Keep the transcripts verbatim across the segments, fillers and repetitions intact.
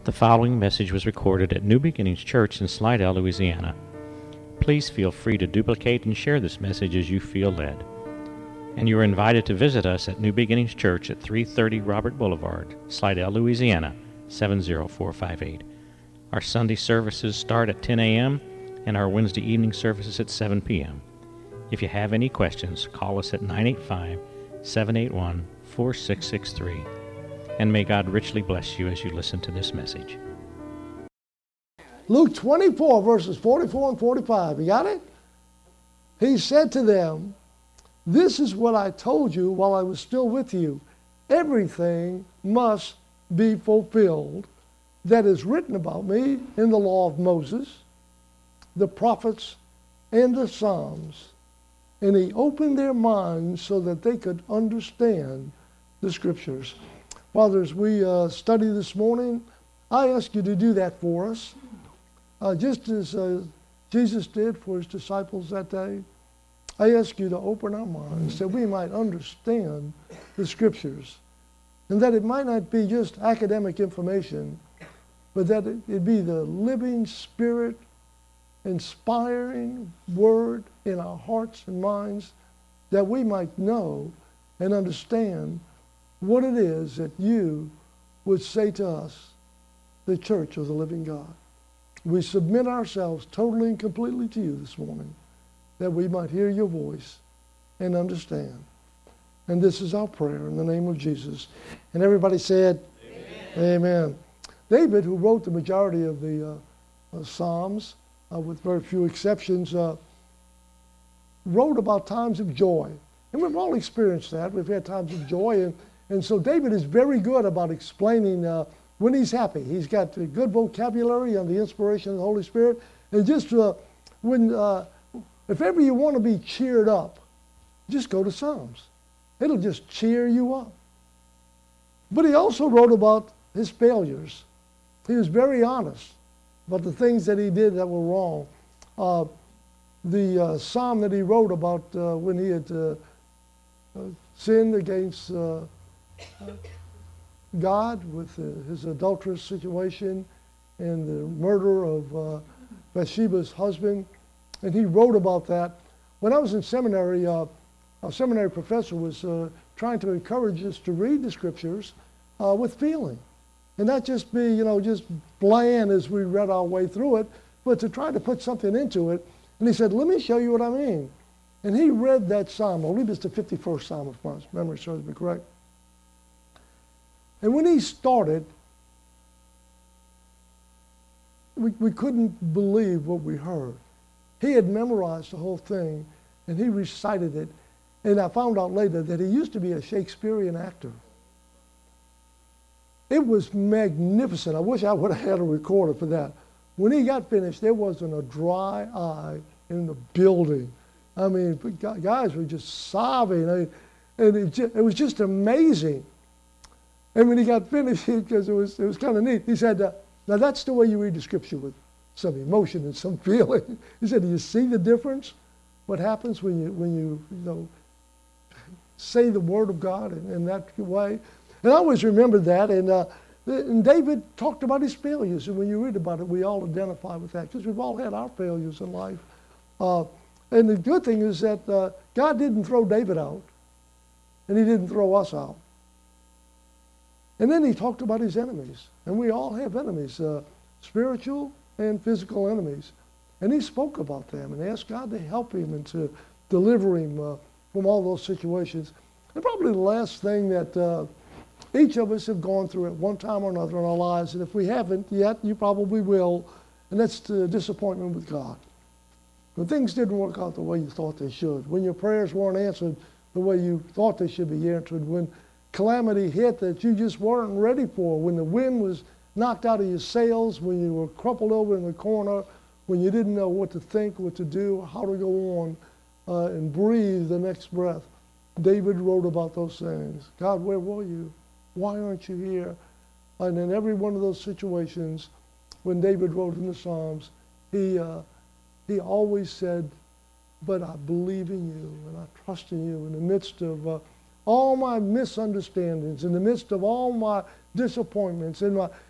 The following message was recorded at New Beginnings Church in Slidell, Louisiana. Please feel free to duplicate and share this message as you feel led. And you are invited to visit us at New Beginnings Church at three thirty Robert Boulevard, Slidell, Louisiana, seven zero four five eight. Our Sunday services start at ten a.m. and our Wednesday evening services at seven p.m. If you have any questions, call us at nine eight five, seven eight one, four six six three. And may God richly bless you as you listen to this message. Luke twenty-four, verses forty-four and forty-five. You got it? He said to them, "This is what I told you while I was still with you. Everything must be fulfilled that is written about me in the law of Moses, the prophets, and the Psalms." And he opened their minds so that they could understand the scriptures. Father, as we uh, study this morning, I ask you to do that for us. Uh, just as uh, Jesus did for his disciples that day, I ask you to open our minds that we might understand the scriptures, and that it might not be just academic information, but that it, it be the living Spirit, inspiring word in our hearts and minds, that we might know and understand what it is that you would say to us, the church of the living God. We submit ourselves totally and completely to you this morning, that we might hear your voice and understand. And this is our prayer in the name of Jesus. And everybody said, Amen. Amen. David, who wrote the majority of the uh, uh, Psalms, uh, with very few exceptions, uh, wrote about times of joy. And we've all experienced that. We've had times of joy. And, and so David is very good about explaining uh, when he's happy. He's got a good vocabulary and the inspiration of the Holy Spirit. And just uh, when, uh, if ever you want to be cheered up, just go to Psalms. It'll just cheer you up. But he also wrote about his failures. He was very honest about the things that he did that were wrong. Uh, the uh, psalm that he wrote about uh, when he had uh, uh, sinned against uh, God with uh, his adulterous situation and the murder of uh, Bathsheba's husband, and he wrote about that. When I was in seminary, uh, our seminary professor was uh, trying to encourage us to read the scriptures uh, with feeling, and not just be, you know, just bland as we read our way through it, but to try to put something into it. And he said, "Let me show you what I mean." And he read that psalm. I believe it's the fifty-first psalm, if my memory serves me correct. And when he started, we, we couldn't believe what we heard. He had memorized the whole thing, and he recited it. And I found out later that he used to be a Shakespearean actor. It was magnificent. I wish I would have had a recorder for that. When he got finished, there wasn't a dry eye in the building. I mean, guys were just sobbing. I, and it, just, it was just amazing. And when he got finished, because it was, it was kind of neat, he said, uh, now that's the way you read the scripture, with some emotion and some feeling. He said, do you see the difference? What happens when you, when you, you know, say the word of God in, in that way? And I always remembered that. And, uh, and David talked about his failures. And when you read about it, we all identify with that, because we've all had our failures in life. Uh, and the good thing is that uh, God didn't throw David out, and he didn't throw us out. And then he talked about his enemies. And we all have enemies, uh, spiritual and physical enemies. And he spoke about them and asked God to help him and to deliver him uh, from all those situations. And probably the last thing that uh, each of us have gone through at one time or another in our lives, and if we haven't yet, you probably will, and that's the disappointment with God. When things didn't work out the way you thought they should, when your prayers weren't answered the way you thought they should be answered, when calamity hit that you just weren't ready for, when the wind was knocked out of your sails, when you were crumpled over in the corner, when you didn't know what to think, what to do, how to go on uh, and breathe the next breath. David wrote about those things. God, where were you? Why aren't you here? And in every one of those situations, when David wrote in the Psalms, he, uh, he always said, but I believe in you and I trust in you in the midst of uh, all my misunderstandings, in the midst of all my disappointments, in my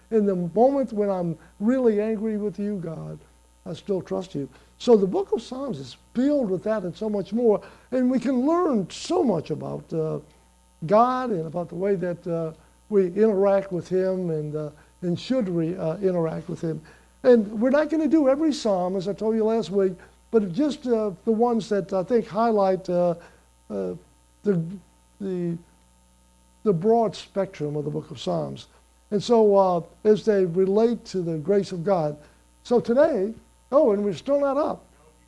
in the moment when I'm really angry with you, God, I still trust you. So the book of Psalms is filled with that and so much more. And we can learn so much about uh, God and about the way that uh, we interact with him and, uh, and should we uh, interact with him. And we're not going to do every psalm, as I told you last week, but just uh, the ones that I think highlight uh, uh, the, the, the broad spectrum of the book of Psalms. And so uh, as they relate to the grace of God. So today, oh, and we're still not up.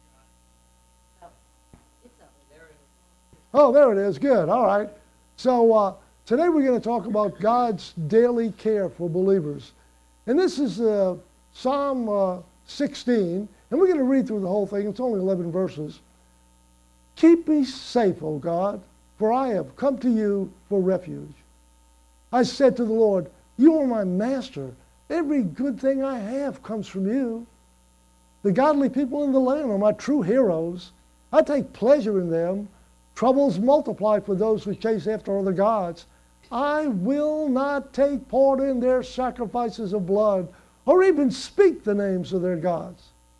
Oh, there it is. Good. All right. So uh, today we're going to talk about God's daily care for believers. And this is uh, Psalm uh, sixteen. And we're going to read through the whole thing. It's only eleven verses. Keep me safe, O God, for I have come to you for refuge. I said to the Lord, you are my master. Every good thing I have comes from you. The godly people in the land are my true heroes. I take pleasure in them. Troubles multiply for those who chase after other gods. I will not take part in their sacrifices of blood or even speak the names of their gods.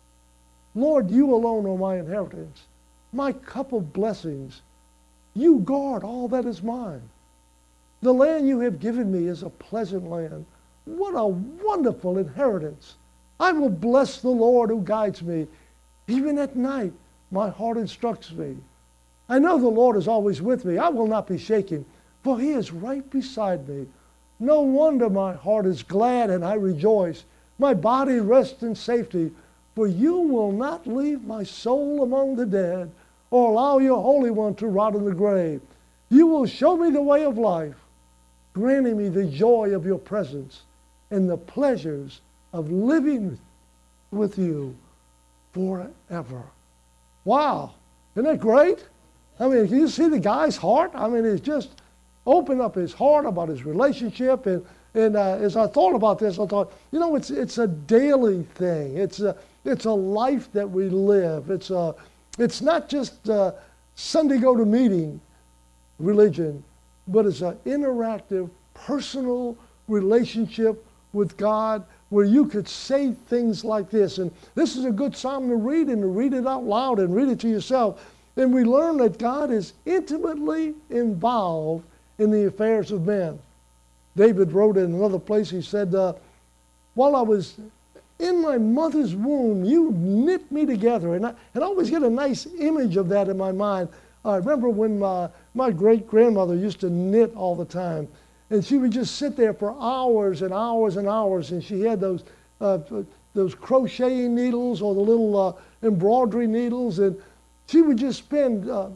Lord, you alone are my inheritance, my cup of blessings. You guard all that is mine. The land you have given me is a pleasant land. What a wonderful inheritance. I will bless the Lord who guides me. Even at night, my heart instructs me. I know the Lord is always with me. I will not be shaken, for he is right beside me. No wonder my heart is glad and I rejoice. My body rests in safety, for you will not leave my soul among the dead or allow your Holy One to rot in the grave. You will show me the way of life, granting me the joy of your presence and the pleasures of living with you forever. Wow, isn't that great? I mean, can you see the guy's heart? I mean, he's just opened up his heart about his relationship. And, and uh, as I thought about this, I thought, you know, it's, it's a daily thing. It's a, it's a life that we live. It's, a, it's not just uh, Sunday go to meeting religion, but it's an interactive, personal relationship with God where you could say things like this. And this is a good psalm to read and to read it out loud and read it to yourself. And we learn that God is intimately involved in the affairs of men. David wrote in another place, he said, uh, while I was in my mother's womb, you knit me together. And I, and I always get a nice image of that in my mind. I remember when my, my great-grandmother used to knit all the time. And she would just sit there for hours and hours and hours. And she had those, uh, those crocheting needles or the little uh, embroidery needles. And she would just spend, uh,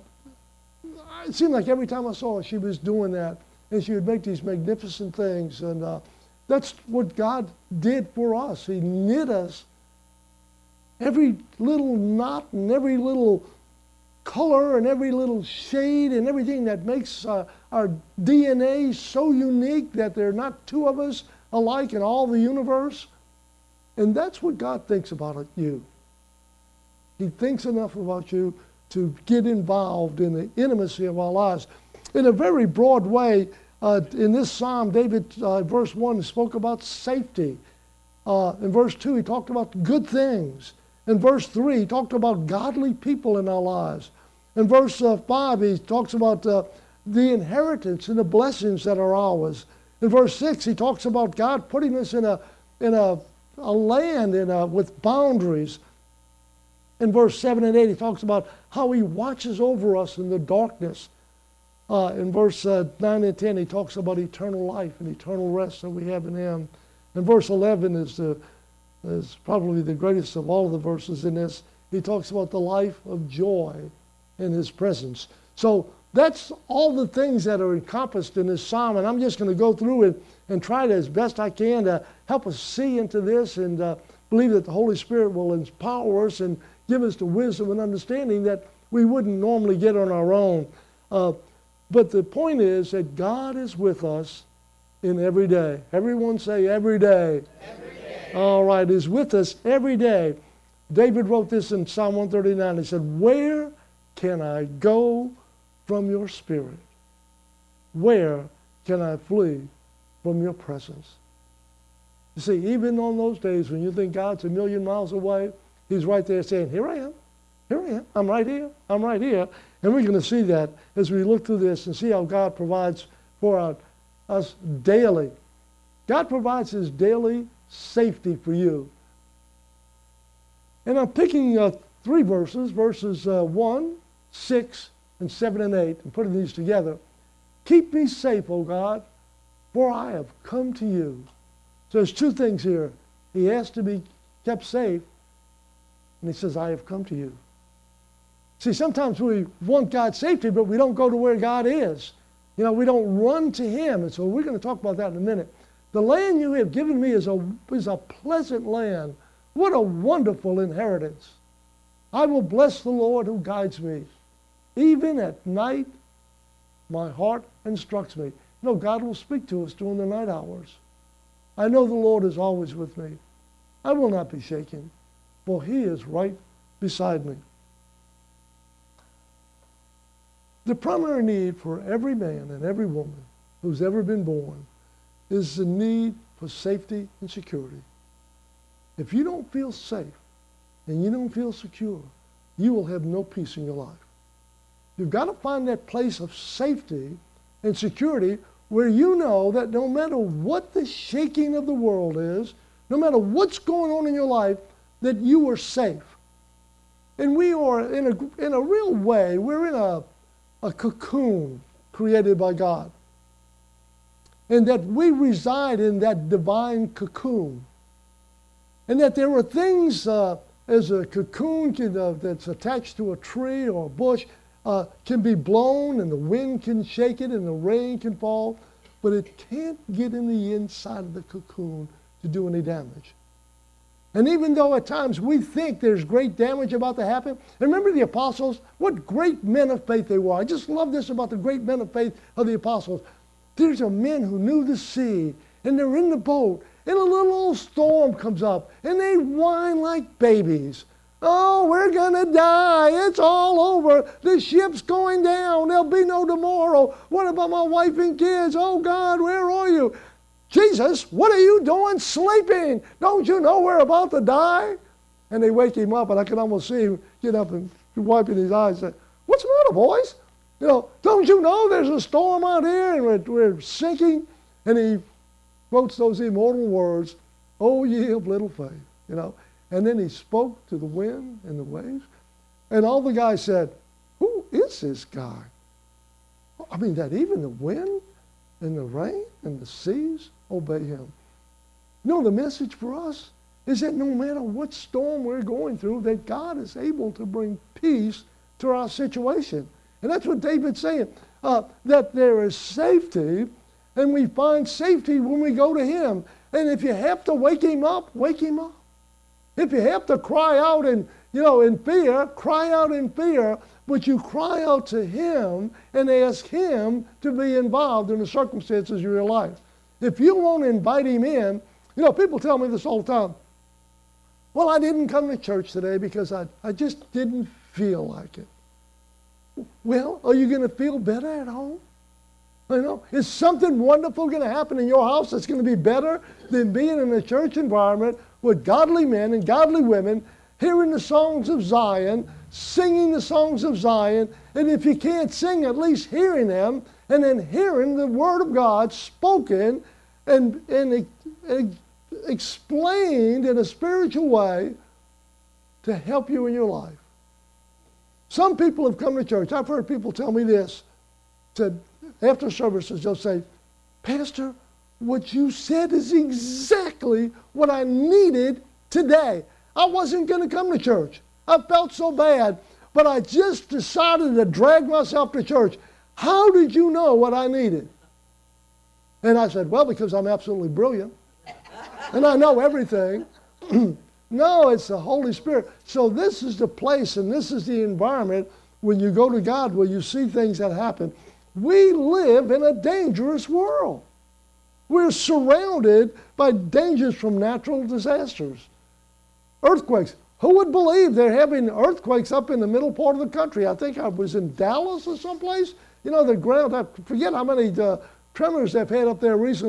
it seemed like every time I saw her, she was doing that. And she would make these magnificent things. And uh, that's what God did for us. He knit us. Every little knot and every little color and every little shade and everything that makes uh, our D N A so unique that there are not two of us alike in all the universe. And that's what God thinks about you. He thinks enough about you to get involved in the intimacy of our lives. In a very broad way, uh, in this psalm, David, uh, verse one, spoke about safety. Uh, in verse two, he talked about good things. In verse three, he talked about godly people in our lives. In verse uh, five, he talks about uh, the inheritance and the blessings that are ours. In verse six, he talks about God putting us in a, in a, a land in a, with boundaries. In verse seven and eight, he talks about how he watches over us in the darkness. Uh, in verse uh, nine and ten, he talks about eternal life and eternal rest that we have in him. And verse eleven is, the, is probably the greatest of all of the verses in this. He talks about the life of joy in his presence. So that's all the things that are encompassed in this psalm. And I'm just going to go through it and try to, as best I can, to help us see into this and uh, believe that the Holy Spirit will empower us and give us the wisdom and understanding that we wouldn't normally get on our own. Uh, but the point is that God is with us in every day. Everyone say every day. Every day. All right, is with us every day. David wrote this in Psalm one thirty-nine. He said, where can I go from your spirit? Where can I flee from your presence? You see, even on those days when you think God's a million miles away, he's right there saying, here I am, here I am, I'm right here, I'm right here. And we're going to see that as we look through this and see how God provides for our, us daily. God provides his daily safety for you. And I'm picking uh, three verses, verses uh, one, six, and seven and eight, and putting these together. Keep me safe, O God, for I have come to you. So there's two things here. He has to be kept safe, and he says, I have come to you. See, sometimes we want God's safety, but we don't go to where God is. You know, we don't run to him. And so we're going to talk about that in a minute. The land you have given me is a, is a pleasant land. What a wonderful inheritance. I will bless the Lord who guides me. Even at night, my heart instructs me. You know, God will speak to us during the night hours. I know the Lord is always with me. I will not be shaken, for he is right beside me. The primary need for every man and every woman who's ever been born is the need for safety and security. If you don't feel safe and you don't feel secure, you will have no peace in your life. You've got to find that place of safety and security where you know that no matter what the shaking of the world is, no matter what's going on in your life, that you are safe. And we are, in a, in a real way, we're in a, a cocoon created by God. And that we reside in that divine cocoon. And that there are things, uh, as a cocoon can, uh, that's attached to a tree or a bush, uh, can be blown and the wind can shake it and the rain can fall, but it can't get in the inside of the cocoon to do any damage. And even though at times we think there's great damage about to happen, and remember the apostles, what great men of faith they were. I just love this about the great men of faith of the apostles. There's a men who knew the sea, and they're in the boat, and a little old storm comes up, and they whine like babies. Oh, we're going to die. It's all over. The ship's going down. There'll be no tomorrow. What about my wife and kids? Oh, God, where are you? Jesus, what are you doing sleeping? Don't you know we're about to die? And they wake him up, and I can almost see him get up and wiping his eyes and say, what's the matter, boys? You know, don't you know there's a storm out here and we're, we're sinking? And he quotes those immortal words, oh, ye of little faith, you know. And then he spoke to the wind and the waves. And all the guys said, who is this guy? I mean, that even the wind and the rain and the seas obey him. You know, the message for us is that no matter what storm we're going through, that God is able to bring peace to our situation. And that's what David's saying, uh, that there is safety, and we find safety when we go to him. And if you have to wake him up, wake him up. If you have to cry out in, you know, in fear, cry out in fear, but you cry out to him and ask him to be involved in the circumstances of your life. If you won't invite him in, you know, people tell me this all the time. Well, I didn't come to church today because I, I just didn't feel like it. Well, are you going to feel better at home? You know, is something wonderful going to happen in your house that's going to be better than being in a church environment with godly men and godly women, hearing the songs of Zion, singing the songs of Zion, and if you can't sing, at least hearing them, and then hearing the Word of God spoken and, and, and explained in a spiritual way to help you in your life. Some people have come to church. I've heard people tell me this. Said, after services, they'll say, Pastor, what you said is exactly what I needed today. I wasn't going to come to church. I felt so bad, but I just decided to drag myself to church. How did you know what I needed? And I said, well, because I'm absolutely brilliant. And I know everything. No, it's the Holy Spirit. So this is the place and this is the environment when you go to God where you see things that happen. We live in a dangerous world. We're surrounded by dangers from natural disasters. Earthquakes. Who would believe they're having earthquakes up in the middle part of the country? I think I was in Dallas or someplace. You know, the ground, I forget how many uh, tremors they've had up there recently.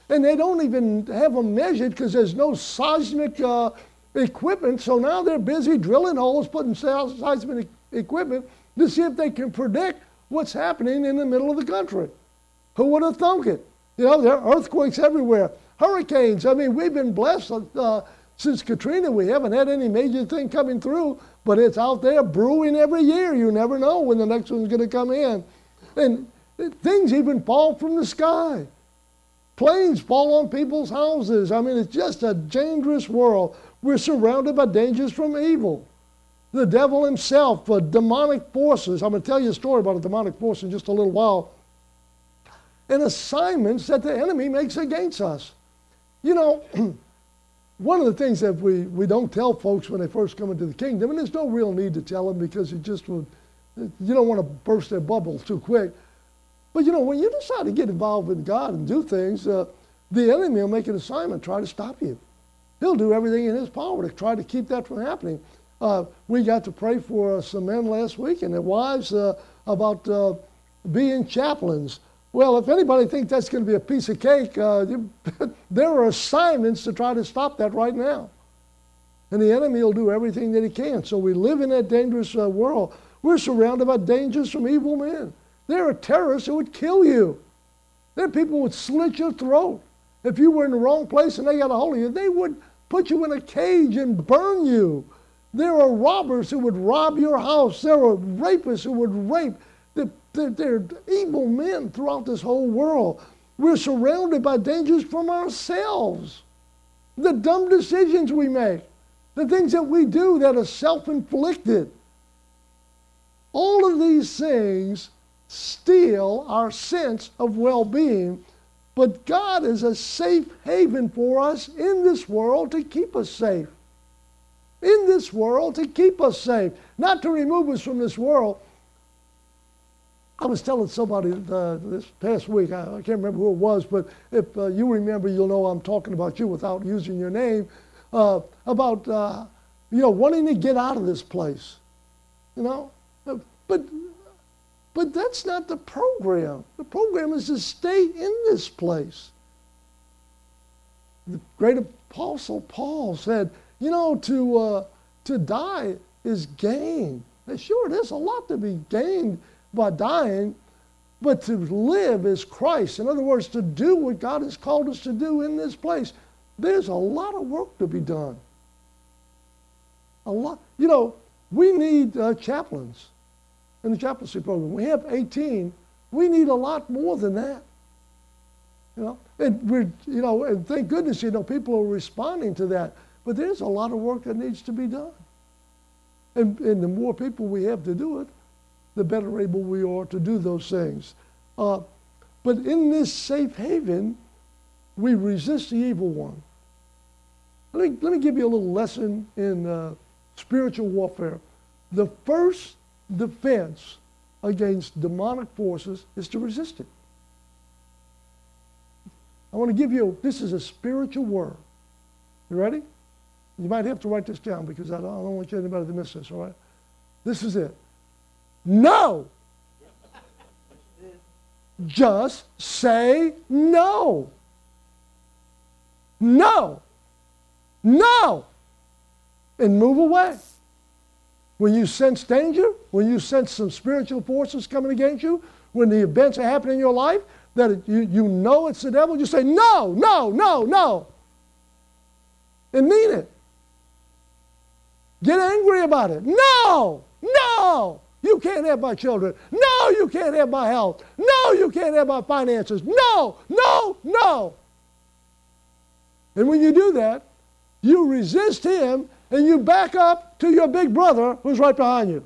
and they don't even have them measured because there's no seismic uh, equipment. So now they're busy drilling holes, putting seismic equipment to see if they can predict what's happening in the middle of the country. Who would have thunk it? You know, there are earthquakes everywhere, hurricanes. I mean, we've been blessed uh, since Katrina. We haven't had any major thing coming through, but it's out there brewing every year. You never know when the next one's going to come in. And things even fall from the sky. Planes fall on people's houses. I mean, it's just a dangerous world. We're surrounded by dangers from evil. The devil himself, uh, demonic forces. I'm going to tell you a story about a demonic force in just a little while. And assignments that the enemy makes against us. You know, one of the things that we, we don't tell folks when they first come into the kingdom, and there's no real need to tell them because it just would, you don't want to burst their bubble too quick. But you know, when you decide to get involved with God and do things, uh, the enemy will make an assignment, try to stop you. He'll do everything in his power to try to keep that from happening. Uh, we got to pray for uh, some men last week and their wives uh, about uh, being chaplains. Well, if anybody thinks that's going to be a piece of cake, uh, there are assignments to try to stop that right now. And the enemy will do everything that he can. So we live in that dangerous uh, world. We're surrounded by dangers from evil men. There are terrorists who would kill you. There are people who would slit your throat. If you were in the wrong place and they got a hold of you, they would put you in a cage and burn you. There are robbers who would rob your house. There are rapists who would rape. There, there are evil men throughout this whole world. We're surrounded by dangers from ourselves. The dumb decisions we make. The things that we do that are self-inflicted. All of these things steal our sense of well-being, but God is a safe haven for us in this world to keep us safe. In this world to keep us safe, not to remove us from this world. I was telling somebody uh, this past week, I, I can't remember who it was, but if uh, you remember, you'll know I'm talking about you without using your name, uh, about, uh, you know, wanting to get out of this place, you know? But, but that's not the program. The program is to stay in this place. The great apostle Paul said, you know, to, uh, to die is gain. Now, sure, there's a lot to be gained by dying, but to live is Christ. In other words, to do what God has called us to do in this place. There's a lot of work to be done. A lot. You know, we need uh, chaplains in the chaplaincy program. We have eighteen. We need a lot more than that. You know, and we're, you know, and thank goodness, you know, people are responding to that. But there's a lot of work that needs to be done. And, and the more people we have to do it, the better able we are to do those things. Uh, but in this safe haven, we resist the evil one. Let me, let me give you a little lesson in uh, spiritual warfare. The first defense against demonic forces is to resist it. I want to give you, this is a spiritual word. You ready? You might have to write this down because I don't, I don't want you anybody to miss this, all right? This is it. No. Just say no. No. No. And move away. When you sense danger, when you sense some spiritual forces coming against you, when the events are happening in your life that it, you, you know it's the devil, you say no, no, no, no. And mean it. Get angry about it. No, no. You can't have my children. No, you can't have my health. No, you can't have my finances. No, no, no. And when you do that, you resist him and you back up to your big brother who's right behind you.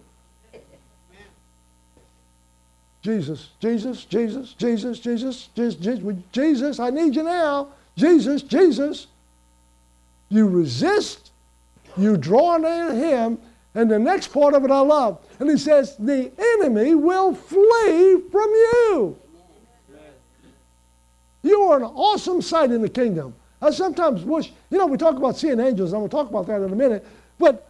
Jesus, Jesus, Jesus, Jesus, Jesus, Jesus, Jesus, I need you now. Jesus, Jesus. You resist, you draw near him, and the next part of it I love. And he says, the enemy will flee from you. You are an awesome sight in the kingdom. I sometimes wish, you know, we talk about seeing angels. I'm going to talk about that in a minute. But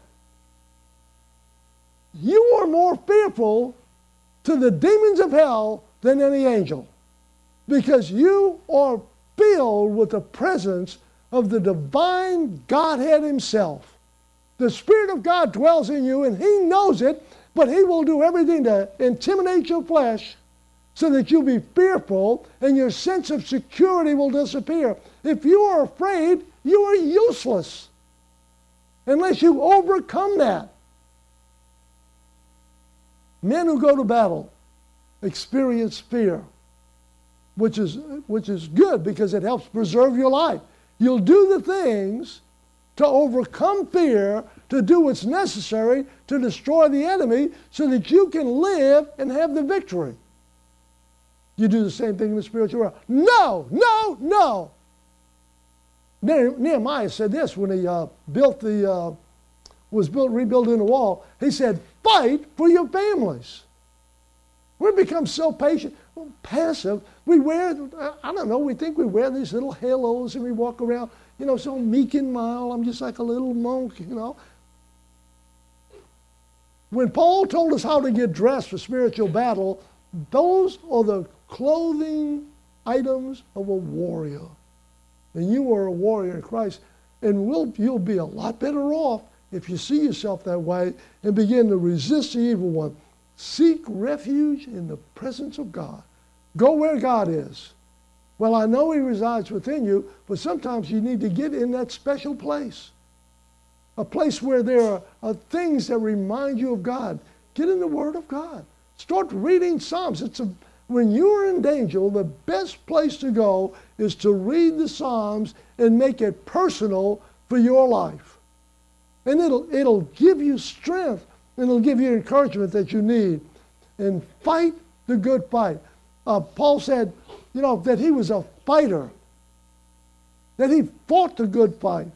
you are more fearful to the demons of hell than any angel. Because you are filled with the presence of the divine Godhead himself. The Spirit of God dwells in you, and he knows it, but he will do everything to intimidate your flesh so that you'll be fearful and your sense of security will disappear. If you are afraid, you are useless unless you overcome that. Men who go to battle experience fear, which is, which is good because it helps preserve your life. You'll do the things to overcome fear, to do what's necessary to destroy the enemy so that you can live and have the victory. You do the same thing in the spiritual world. No, no, no. Nehemiah said this when he uh, built the, uh, was built, rebuilding the wall. He said, fight for your families. We've become so patient, passive. We wear, I don't know, we think we wear these little halos and we walk around, you know, so meek and mild. I'm just like a little monk, you know. When Paul told us how to get dressed for spiritual battle, those are the clothing items of a warrior. And you are a warrior in Christ. And we'll, you'll be a lot better off if you see yourself that way and begin to resist the evil one. Seek refuge in the presence of God. Go where God is. Well, I know he resides within you, but sometimes you need to get in that special place. A place where there are, are things that remind you of God. Get in the Word of God. Start reading Psalms. It's a, when you're in danger, the best place to go is to read the Psalms and make it personal for your life. And it'll, it'll give you strength, and it'll give you encouragement that you need. And fight the good fight. Uh, Paul said, you know, that he was a fighter, that he fought the good fight.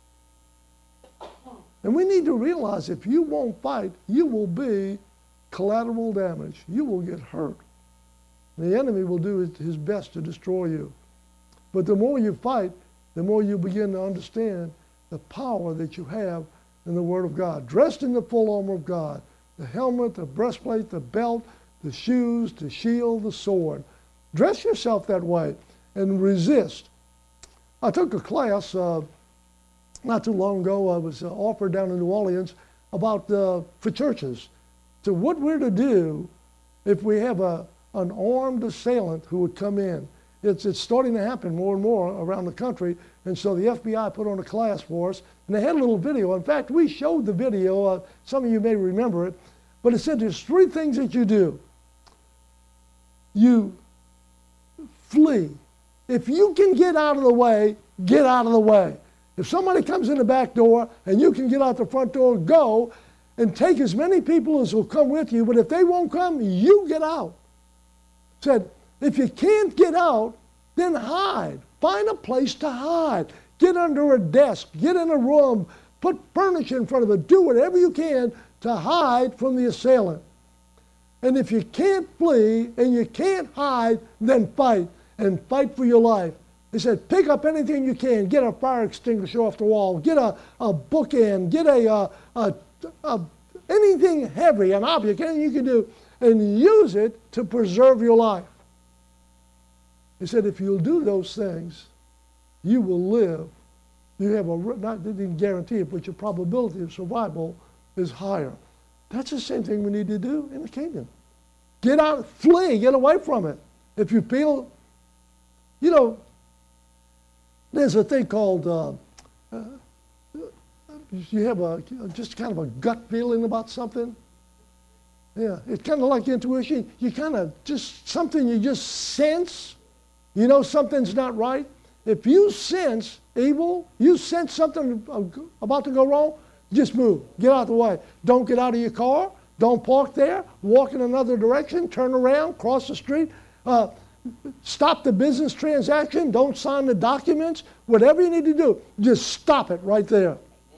And we need to realize if you won't fight, you will be collateral damage. You will get hurt. The enemy will do his best to destroy you. But the more you fight, the more you begin to understand the power that you have in the Word of God. Dressed in the full armor of God, the helmet, the breastplate, the belt, the shoes, the shield, the sword. Dress yourself that way and resist. I took a class uh, not too long ago. I was uh, offered down in New Orleans about uh, for churches to what we're to do if we have a an armed assailant who would come in. It's it's starting to happen more and more around the country, and so the F B I put on a class for us, and they had a little video. In fact, we showed the video. Uh, some of you may remember it, but it said there's three things that you do. You flee. If you can get out of the way, get out of the way. If somebody comes in the back door and you can get out the front door, go and take as many people as will come with you. But if they won't come, you get out. Said, if you can't get out, then hide. Find a place to hide. Get under a desk. Get in a room. Put furniture in front of it. Do whatever you can to hide from the assailant. And if you can't flee and you can't hide, then fight. And fight for your life. He said, pick up anything you can. Get a fire extinguisher off the wall. Get a, a bookend. Get a, a, a, a anything heavy, an object, anything you can do, and use it to preserve your life. He said, if you'll do those things, you will live. You have a, not they didn't guarantee it, but your probability of survival is higher. That's the same thing we need to do in the kingdom. Get out, flee, get away from it. If you feel, you know, there's a thing called, uh, uh, you have a just kind of a gut feeling about something. Yeah, it's kind of like intuition. You kind of just, something you just sense, you know something's not right. If you sense evil, you sense something about to go wrong, just move. Get out of the way. Don't get out of your car. Don't park there. Walk in another direction. Turn around. Cross the street. Uh, stop the business transaction. Don't sign the documents. Whatever you need to do, just stop it right there.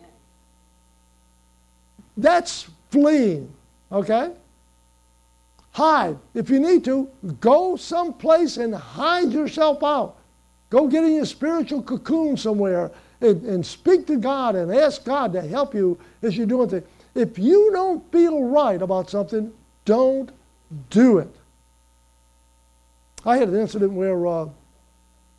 That's fleeing, okay? Hide. If you need to, go someplace and hide yourself out. Go get in your spiritual cocoon somewhere and, and speak to God and ask God to help you as you're doing things. If you don't feel right about something, don't do it. I had an incident where uh,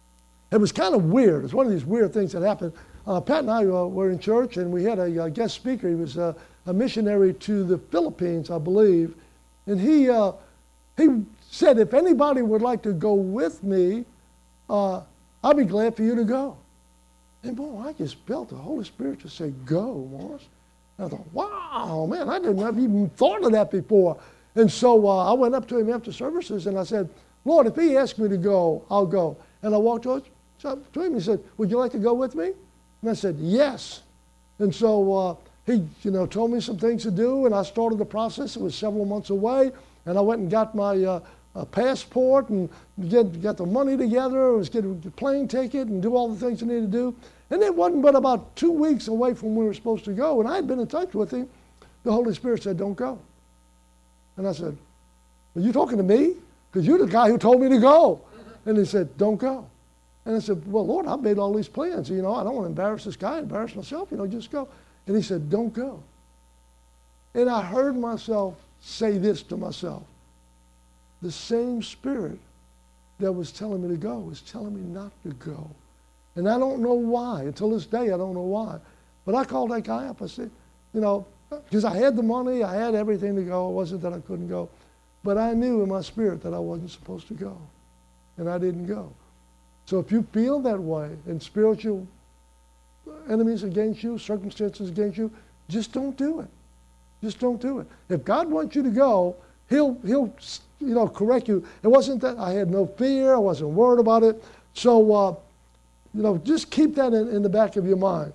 It was kind of weird. It's one of these weird things that happened. Uh, Pat and I uh, were in church, and we had a, a guest speaker. He was uh, a missionary to the Philippines, I believe. And he uh, he said, if anybody would like to go with me, uh, I'd be glad for you to go. And boy, I just felt the Holy Spirit to say, go, Morris. And I thought, wow, man, I didn't have even thought of that before. And so uh, I went up to him after services, and I said, Lord, if he asks me to go, I'll go. And I walked up to him, and he said, would you like to go with me? And I said, yes. And so uh, he, you know, told me some things to do, and I started the process. It was several months away, and I went and got my uh, uh, passport and get, got the money together. I was getting the plane ticket and do all the things I needed to do. And it wasn't but about two weeks away from where we were supposed to go, and I had been in touch with him. The Holy Spirit said, don't go. And I said, are you talking to me? Because you're the guy who told me to go. And he said, don't go. And I said, well, Lord, I've made all these plans. You know, I don't want to embarrass this guy, embarrass myself. You know, just go. And he said, don't go. And I heard myself say this to myself. The same Spirit that was telling me to go was telling me not to go. And I don't know why. Until this day, I don't know why. But I called that guy up. I said, you know, because I had the money, I had everything to go. It wasn't that I couldn't go. But I knew in my spirit that I wasn't supposed to go. And I didn't go. So if you feel that way, and spiritual enemies against you, circumstances against you, just don't do it. Just don't do it. If God wants you to go, he'll, he'll you know, correct you. It wasn't that I had no fear. I wasn't worried about it. So, uh, you know, just keep that in, in the back of your mind.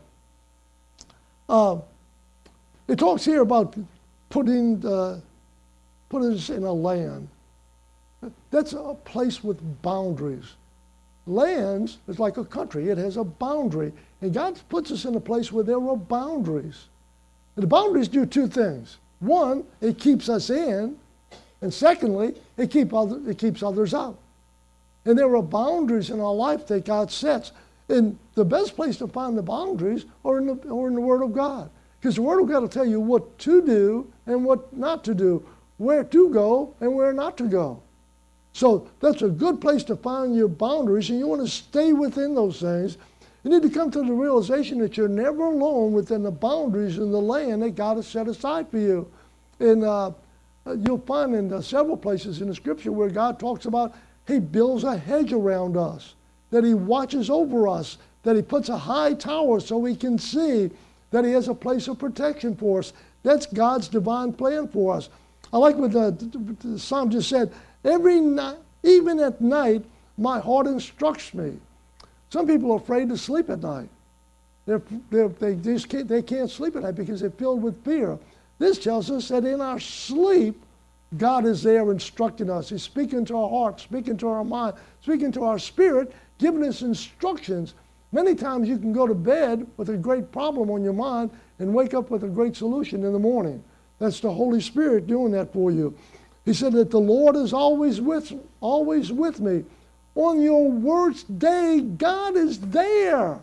Uh, it talks here about putting, uh, putting us in a land. That's a place with boundaries. Lands is like a country. It has a boundary. And God puts us in a place where there are boundaries. And the boundaries do two things. One, it keeps us in. And secondly, it, keep other, it keeps others out. And there are boundaries in our life that God sets. And the best place to find the boundaries are in the, are in the Word of God. Because the Word of God will tell you what to do and what not to do, where to go and where not to go. So that's a good place to find your boundaries, and you want to stay within those things. You need to come to the realization that you're never alone within the boundaries in the land that God has set aside for you. And uh, you'll find in uh, several places in the Scripture where God talks about He builds a hedge around us, that He watches over us, that He puts a high tower so we can see, that He has a place of protection for us. That's God's divine plan for us. I like what the, the, the Psalm just said. Every night, even at night, my heart instructs me. Some people are afraid to sleep at night. They're, they're, they just can't, they can't sleep at night because they're filled with fear. This tells us that in our sleep, God is there instructing us. He's speaking to our heart, speaking to our mind, speaking to our spirit, giving us instructions. Many times you can go to bed with a great problem on your mind and wake up with a great solution in the morning. That's the Holy Spirit doing that for you. He said that the Lord is always with, always with me. On your worst day, God is there.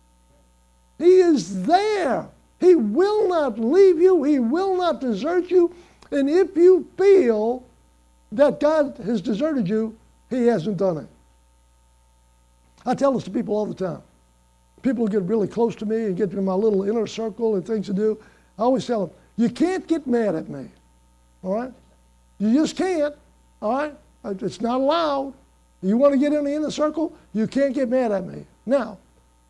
He is there. He will not leave you. He will not desert you. And if you feel that God has deserted you, He hasn't done it. I tell this to people all the time. People get really close to me and get in my little inner circle and things to do. I always tell them, you can't get mad at me. All right? You just can't, all right? It's not allowed. You want to get in the inner circle, you can't get mad at me. Now,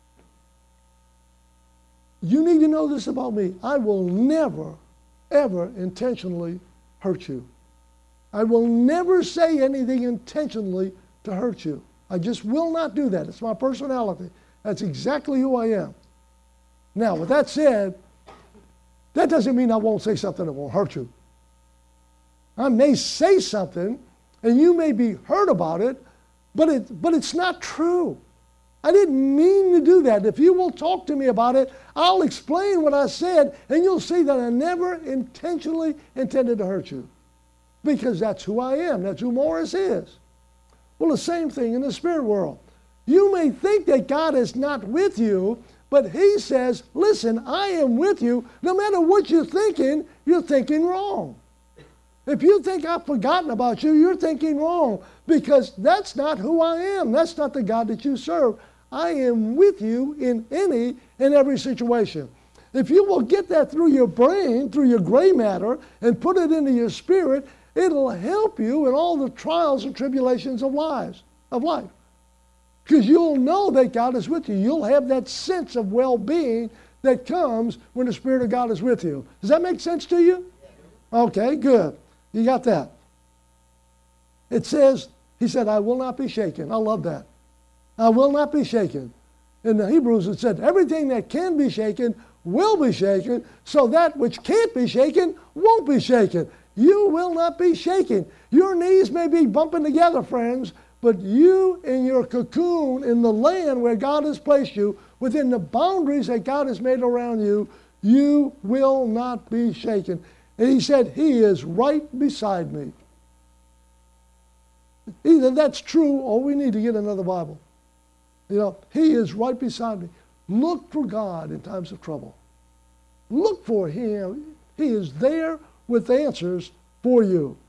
you need to know this about me. I will never, ever intentionally hurt you. I will never say anything intentionally to hurt you. I just will not do that. It's my personality. That's exactly who I am. Now, with that said, that doesn't mean I won't say something that won't hurt you. I may say something, and you may be hurt about it, but it, but it's not true. I didn't mean to do that. If you will talk to me about it, I'll explain what I said, and you'll see that I never intentionally intended to hurt you. Because that's who I am. That's who Morris is. Well, the same thing in the spirit world. You may think that God is not with you, but He says, listen, I am with you. No matter what you're thinking, you're thinking wrong. If you think I've forgotten about you, you're thinking wrong, because that's not who I am. That's not the God that you serve. I am with you in any and every situation. If you will get that through your brain, through your gray matter, and put it into your spirit, it'll help you in all the trials and tribulations of lives, of life. Because you'll know that God is with you. You'll have that sense of well-being that comes when the Spirit of God is with you. Does that make sense to you? Okay, good. You got that. It says, he said, I will not be shaken. I love that. I will not be shaken. In the Hebrews it said, everything that can be shaken will be shaken, so that which can't be shaken won't be shaken. You will not be shaken. Your knees may be bumping together, friends, but you in your cocoon, in the land where God has placed you, within the boundaries that God has made around you, you will not be shaken. And he said, he is right beside me. Either that's true or we need to get another Bible. You know, he is right beside me. Look for God in times of trouble. Look for him. He is there with answers for you.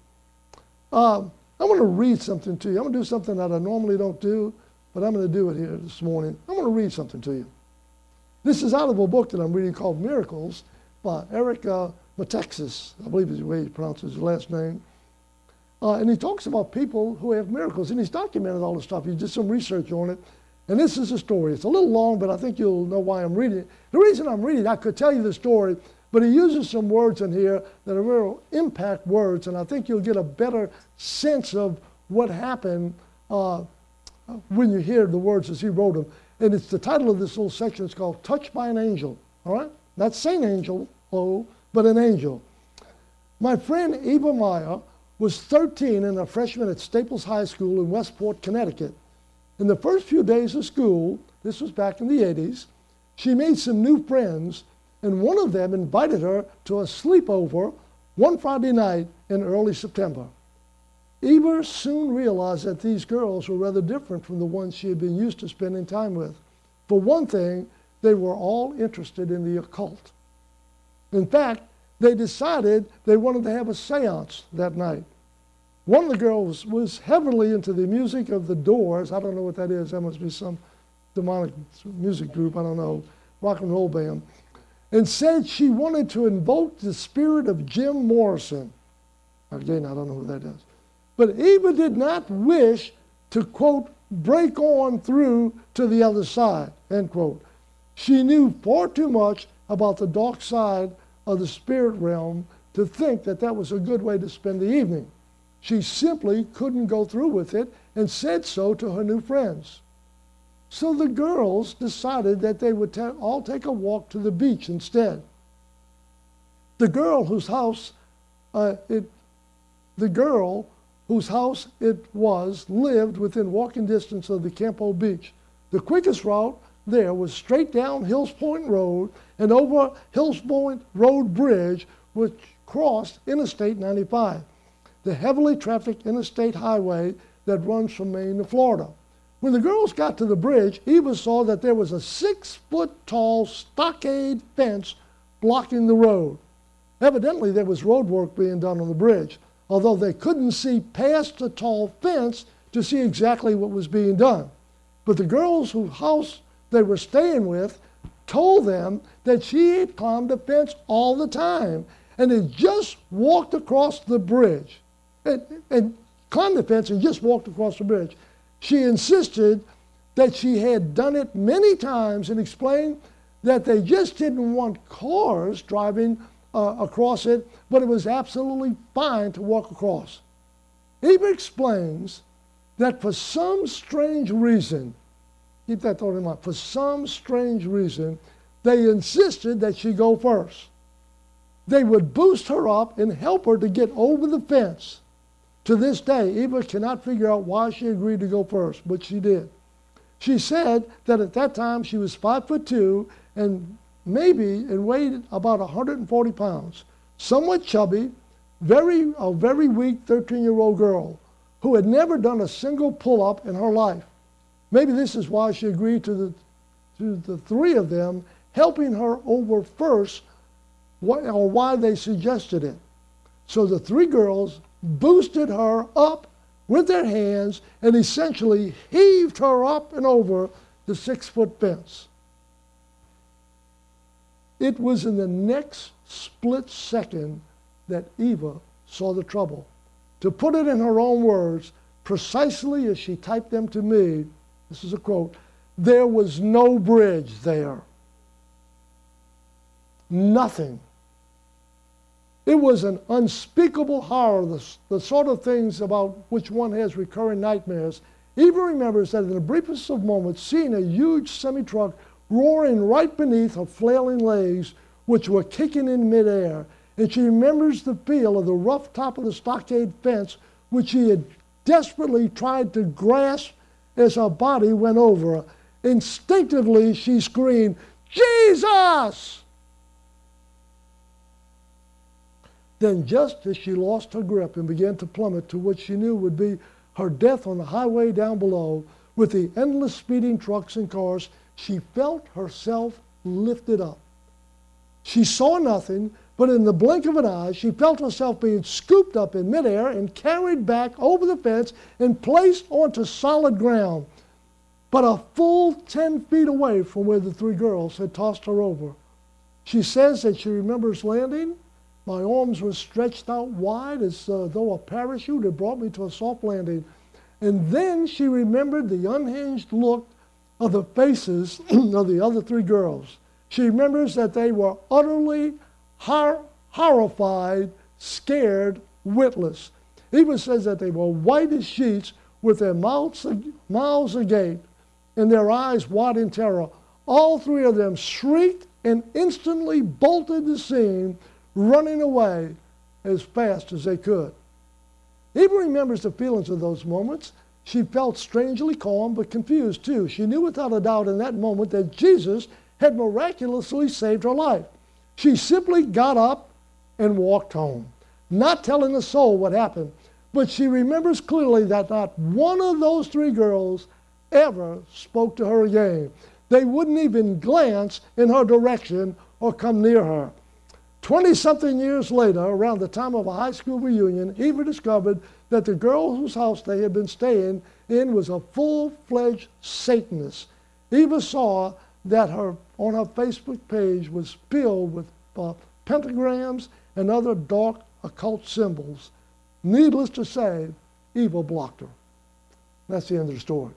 Um, I want to read something to you. I'm going to do something that I normally don't do, but I'm going to do it here this morning. I'm going to read something to you. This is out of a book that I'm reading called Miracles by Eric uh, Matexis, I believe is the way he pronounces his last name. Uh, and he talks about people who have miracles, and he's documented all this stuff. He did some research on it. And this is a story. It's a little long, but I think you'll know why I'm reading it. The reason I'm reading it, I could tell you the story, but he uses some words in here that are real impact words, and I think you'll get a better sense of what happened uh, when you hear the words as he wrote them. And it's the title of this little section. It's called Touched by an Angel. All right? Not Saint Angel, oh, but an angel. My friend Eva Meyer was thirteen and a freshman at Staples High School in Westport, Connecticut. In the first few days of school, this was back in the eighties, she made some new friends, and one of them invited her to a sleepover one Friday night in early September. Eva soon realized that these girls were rather different from the ones she had been used to spending time with. For one thing, they were all interested in the occult. In fact, they decided they wanted to have a seance that night. One of the girls was heavily into the music of the Doors. I don't know what that is. That must be some demonic music group. I don't know. Rock and roll band. And said she wanted to invoke the spirit of Jim Morrison. Again, I don't know who that is. But Eva did not wish to, quote, break on through to the other side, end quote. She knew far too much about the dark side of the spirit realm to think that that was a good way to spend the evening. She simply couldn't go through with it and said so to her new friends. So the girls decided that they would ta- all take a walk to the beach instead. The girl whose house uh, it, the girl whose house it was lived within walking distance of the Campo Beach. The quickest route there was straight down Hills Point Road and over Hills Point Road Bridge, which crossed Interstate ninety-five. The heavily trafficked interstate highway that runs from Maine to Florida. When the girls got to the bridge, Eva saw that there was a six-foot-tall stockade fence blocking the road. Evidently, there was road work being done on the bridge, although they couldn't see past the tall fence to see exactly what was being done. But the girls whose house they were staying with told them that she had climbed the fence all the time and had just walked across the bridge. And, and climbed the fence and just walked across the bridge. She insisted that she had done it many times and explained that they just didn't want cars driving uh, across it, but it was absolutely fine to walk across. Eva explains that for some strange reason, keep that thought in mind, for some strange reason, they insisted that she go first. They would boost her up and help her to get over the fence. To this day, Eva cannot figure out why she agreed to go first, but she did. She said that at that time she was five foot two and maybe and weighed about one hundred forty pounds, somewhat chubby, very a very weak thirteen-year-old girl who had never done a single pull-up in her life. Maybe this is why she agreed to the to the three of them helping her over first, or why they suggested it. So the three girls boosted her up with their hands and essentially heaved her up and over the six-foot fence. It was in the next split second that Eva saw the trouble. To put it in her own words, precisely as she typed them to me, this is a quote, there was no bridge there. Nothing. It was an unspeakable horror, the, the sort of things about which one has recurring nightmares. Eva remembers that in the briefest of moments, seeing a huge semi-truck roaring right beneath her flailing legs, which were kicking in midair, and she remembers the feel of the rough top of the stockade fence, which she had desperately tried to grasp as her body went over. Instinctively, she screamed, "Jesus!" Then, just as she lost her grip and began to plummet to what she knew would be her death on the highway down below, with the endless speeding trucks and cars, she felt herself lifted up. She saw nothing, but in the blink of an eye, she felt herself being scooped up in midair and carried back over the fence and placed onto solid ground, but a full ten feet away from where the three girls had tossed her over. She says that she remembers landing. My arms were stretched out wide as uh, though a parachute had brought me to a soft landing. And then she remembered the unhinged look of the faces of the other three girls. She remembers that they were utterly hor- horrified, scared, witless. Eva says that they were white as sheets with their mouths, mouths agape and their eyes wide in terror. All three of them shrieked and instantly bolted the scene, running away as fast as they could. Eva remembers the feelings of those moments. She felt strangely calm but confused too. She knew without a doubt in that moment that Jesus had miraculously saved her life. She simply got up and walked home, not telling a soul what happened. But she remembers clearly that not one of those three girls ever spoke to her again. They wouldn't even glance in her direction or come near her. Twenty-something years later, around the time of a high school reunion, Eva discovered that the girl whose house they had been staying in was a full-fledged Satanist. Eva saw that her on her Facebook page was filled with uh, pentagrams and other dark occult symbols. Needless to say, Eva blocked her. That's the end of the story.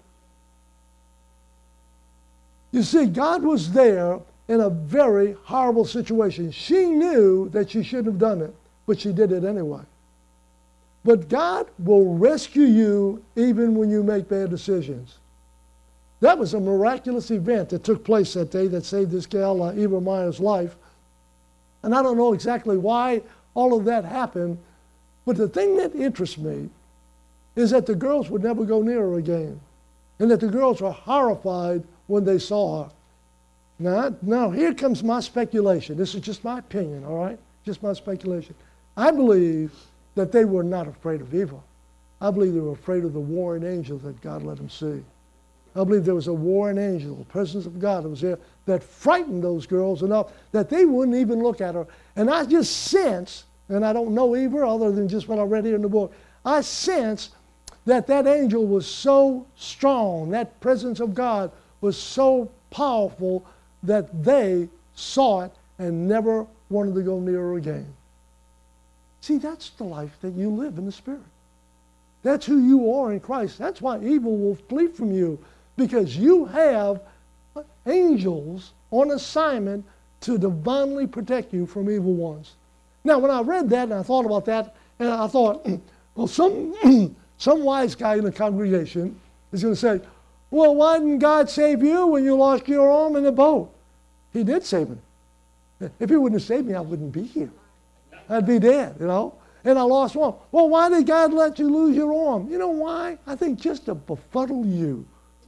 You see, God was there in a very horrible situation. She knew that she shouldn't have done it, but she did it anyway. But God will rescue you even when you make bad decisions. That was a miraculous event that took place that day that saved this gal, uh, Eva Meyer's life. And I don't know exactly why all of that happened, but the thing that interests me is that the girls would never go near her again, and that the girls were horrified when they saw her. Now, now here comes my speculation. This is just my opinion, all right? Just my speculation. I believe that they were not afraid of Eva. I believe they were afraid of the warring angel that God let them see. I believe there was a warring angel, the presence of God that was there, that frightened those girls enough that they wouldn't even look at her. And I just sense, and I don't know Eva other than just what I read here in the book, I sense that that angel was so strong, that presence of God was so powerful that they saw it and never wanted to go near her again. See, that's the life that you live in the Spirit. That's who you are in Christ. That's why evil will flee from you, because you have angels on assignment to divinely protect you from evil ones. Now, when I read that and I thought about that, and I thought, well, some, some wise guy in the congregation is going to say, well, why didn't God save you when you lost your arm in the boat? He did save me. If he wouldn't have saved me, I wouldn't be here. I'd be dead, you know. And I lost one. Well, why did God let you lose your arm? You know why? I think just to befuddle you.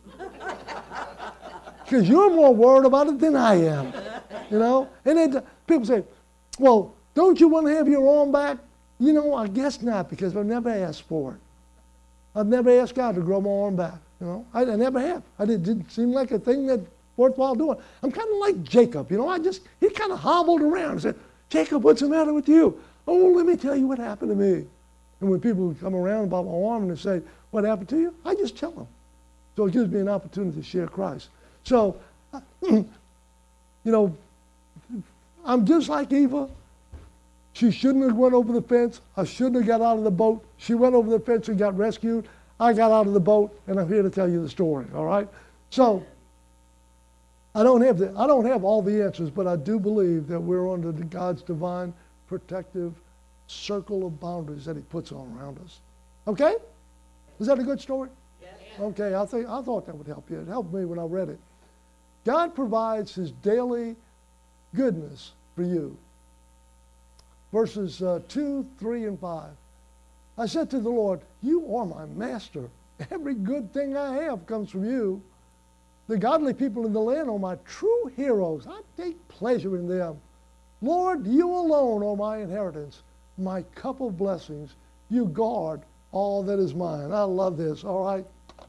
Because you're more worried about it than I am, you know. And then people say, well, don't you want to have your arm back? You know, I guess not, because I've never asked for it. I've never asked God to grow my arm back, you know. I, I never have. I did, didn't seem like a thing that worthwhile doing. I'm kind of like Jacob, you know. I just, he kind of hobbled around and said, Jacob, what's the matter with you? Oh, let me tell you what happened to me. And when people come around about my arm and they say, what happened to you? I just tell them. So it gives me an opportunity to share Christ. So, you know, I'm just like Eva. She shouldn't have went over the fence. I shouldn't have got out of the boat. She went over the fence and got rescued. I got out of the boat, and I'm here to tell you the story, all right? So I don't have the, I don't have all the answers, but I do believe that we're under the God's divine protective circle of boundaries that he puts on around us. Okay? Is that a good story? Yes. Okay, I think I thought that would help you. It helped me when I read it. God provides his daily goodness for you. Verses uh, two, three, and five. I said to the Lord, you are my master. Every good thing I have comes from you. The godly people in the land are my true heroes. I take pleasure in them. Lord, you alone are my inheritance, my cup of blessings. You guard all that is mine. I love this, all right?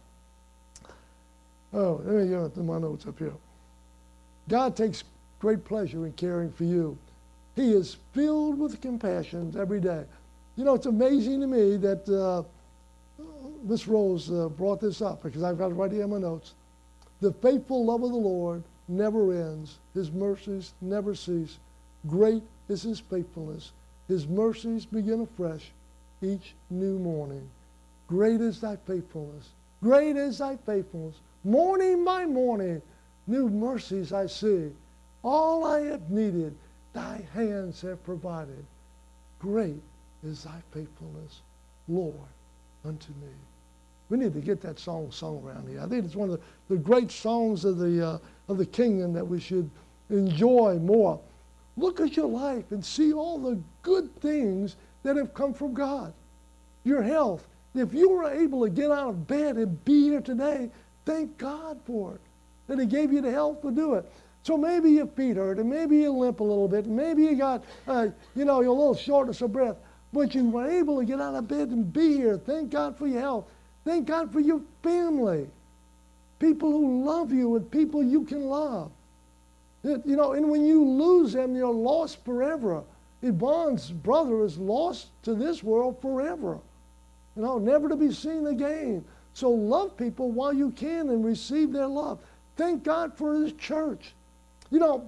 Oh, let me get my notes up here. God takes great pleasure in caring for you. He is filled with compassion every day. You know, it's amazing to me that uh, Miss Rose uh, brought this up because I've got it right here in my notes. The faithful love of the Lord never ends. His mercies never cease. Great is his faithfulness. His mercies begin afresh each new morning. Great is thy faithfulness. Great is thy faithfulness. Morning by morning, new mercies I see. All I have needed, thy hands have provided. Great is thy faithfulness, Lord, unto me. We need to get that song sung around here. I think it's one of the, the great songs of the, uh, of the kingdom that we should enjoy more. Look at your life and see all the good things that have come from God. Your health. If you were able to get out of bed and be here today, thank God for it, that he gave you the health to do it. So maybe your feet hurt, and maybe you limp a little bit, and maybe you got, uh, you know, you're a little shortness of breath, but you were able to get out of bed and be here. Thank God for your health. Thank God for your family, people who love you and people you can love. It, you know, and when you lose them, you're lost forever. Yvonne's brother is lost to this world forever, you know, never to be seen again. So love people while you can and receive their love. Thank God for his church. You know,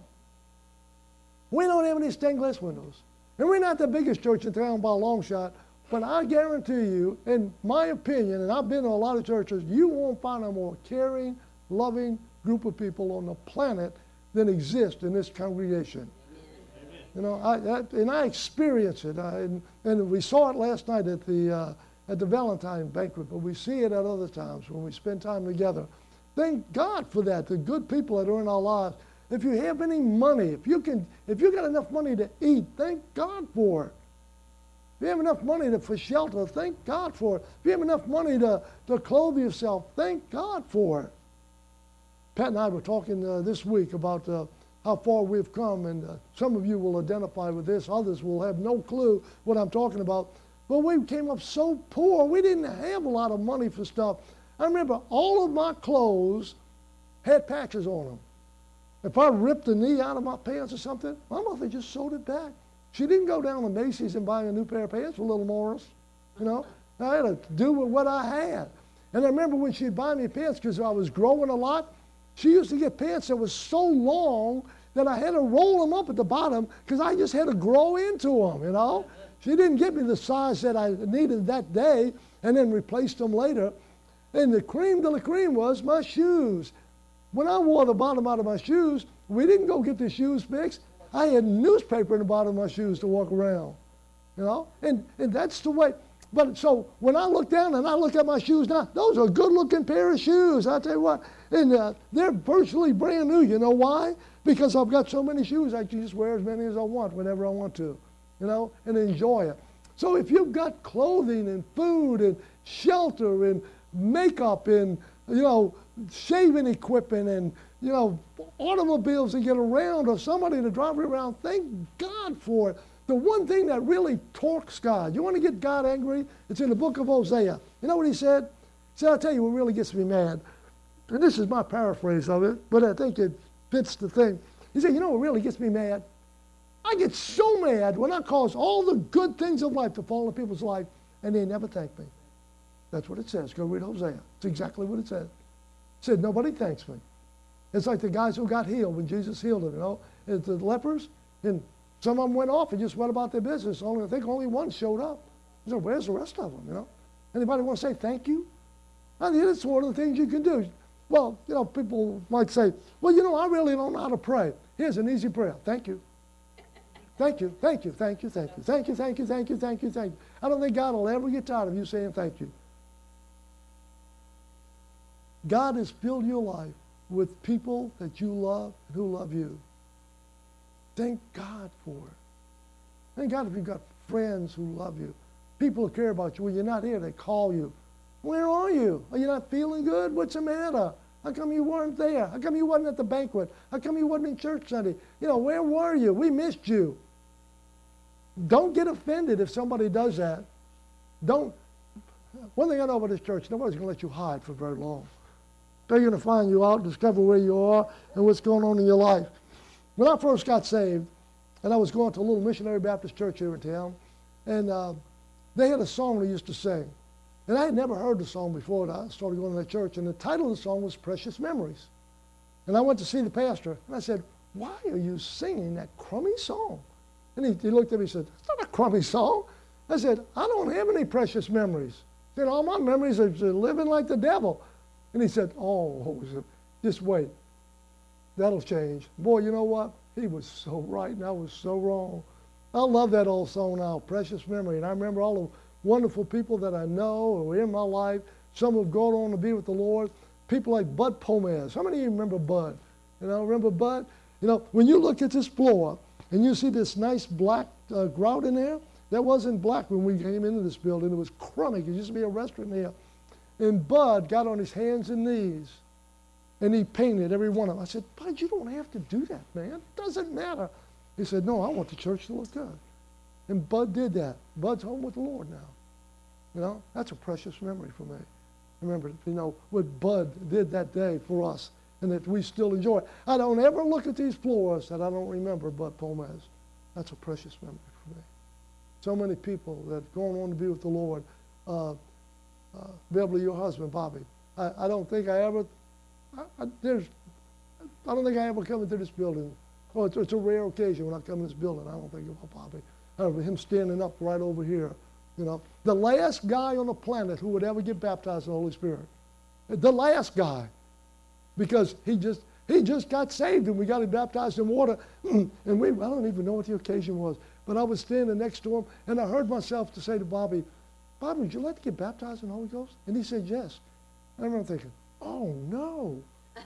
we don't have any stained glass windows. And we're not the biggest church in town by a long shot, but I guarantee you, in my opinion, and I've been to a lot of churches, you won't find a more caring, loving group of people on the planet than exist in this congregation. Amen. You know, I, I, and I experience it. I, and, and we saw it last night at the, uh, at the Valentine banquet, but we see it at other times when we spend time together. Thank God for that, the good people that are in our lives. If you have any money, if you can, if you got enough money to eat, thank God for it. If you have enough money to, for shelter, thank God for it. If you have enough money to, to clothe yourself, thank God for it. Pat and I were talking uh, this week about uh, how far we've come, and uh, some of you will identify with this, others will have no clue what I'm talking about. But we came up so poor, we didn't have a lot of money for stuff. I remember all of my clothes had patches on them. If I ripped a knee out of my pants or something, my mother just sewed it back. She didn't go down to Macy's and buy a new pair of pants for little Morris, you know. I had to do with what I had. And I remember when she'd buy me pants, because I was growing a lot, she used to get pants that was so long that I had to roll them up at the bottom because I just had to grow into them, you know. She didn't give me the size that I needed that day and then replaced them later. And the cream de la cream was my shoes. When I wore the bottom out of my shoes, we didn't go get the shoes fixed. I had newspaper in the bottom of my shoes to walk around, you know. And, and that's the way. But so when I look down and I look at my shoes now, those are a good-looking pair of shoes. I tell you what, and uh, they're virtually brand new. You know why? Because I've got so many shoes, I can just wear as many as I want whenever I want to, you know, and enjoy it. So if you've got clothing and food and shelter and makeup and, you know, shaving equipment and, you know, automobiles to get around or somebody to drive you around, thank God for it. The one thing that really torques God, you want to get God angry? It's in the book of Hosea. You know what he said? He said, I'll tell you what really gets me mad. And this is my paraphrase of it, but I think it fits the thing. He said, you know what really gets me mad? I get so mad when I cause all the good things of life to fall in people's life and they never thank me. That's what it says. Go read Hosea. It's exactly what it said. It said, nobody thanks me. It's like the guys who got healed when Jesus healed them, you know. It's the lepers, and some of them went off and just went about their business. Only I think only one showed up. I said, where's the rest of them, you know? Anybody want to say thank you? I mean, it's one of the things you can do. Well, you know, people might say, well, you know, I really don't know how to pray. Here's an easy prayer. Thank you. Thank you, thank you, thank you, thank you, thank you, thank you, thank you, thank you, thank you. I don't think God will ever get tired of you saying thank you. God has filled your life with people that you love and who love you. Thank God for it. Thank God if you've got friends who love you. People who care about you. When you're not here, they call you. Where are you? Are you not feeling good? What's the matter? How come you weren't there? How come you wasn't at the banquet? How come you wasn't in church Sunday? You know, where were you? We missed you. Don't get offended if somebody does that. Don't. One thing I know about this church, nobody's going to let you hide for very long. They're going to find you out, discover where you are and what's going on in your life. When I first got saved, and I was going to a little missionary Baptist church here in town, and uh, they had a song they used to sing. And I had never heard the song before I started going to that church, and the title of the song was Precious Memories. And I went to see the pastor, and I said, why are you singing that crummy song? And he, he looked at me and said, it's not a crummy song. I said, I don't have any precious memories. He said, all my memories are living like the devil. And he said, oh, just wait. That'll change. Boy, you know what? He was so right and I was so wrong. I love that old song now, Precious Memory. And I remember all the wonderful people that I know who were in my life. Some have gone on to be with the Lord. People like Bud Pomez. How many of you remember Bud? You know, remember Bud? You know, when you look at this floor and you see this nice black uh, grout in there, that wasn't black when we came into this building. It was crummy. It used to be a restaurant here. And Bud got on his hands and knees, and he painted every one of them. I said, Bud, you don't have to do that, man. It doesn't matter. He said, no, I want the church to look good. And Bud did that. Bud's home with the Lord now. You know, that's a precious memory for me. Remember, you know, what Bud did that day for us, and that we still enjoy. I don't ever look at these floors that I don't remember Bud Pomez. That's a precious memory for me. So many people that have gone on to be with the Lord. Uh, Uh, Beverly, your husband, Bobby. I, I don't think I ever, I, I, there's, I don't think I ever come into this building. Oh, it's, it's a rare occasion when I come in this building. I don't think about Bobby. I remember him standing up right over here. You know, the last guy on the planet who would ever get baptized in the Holy Spirit. The last guy, because he just he just got saved and we got him baptized in water. And we, I don't even know what the occasion was, but I was standing next to him and I heard myself to say to Bobby, Bobby, would you like to get baptized in the Holy Ghost? And he said yes. I remember thinking, oh no.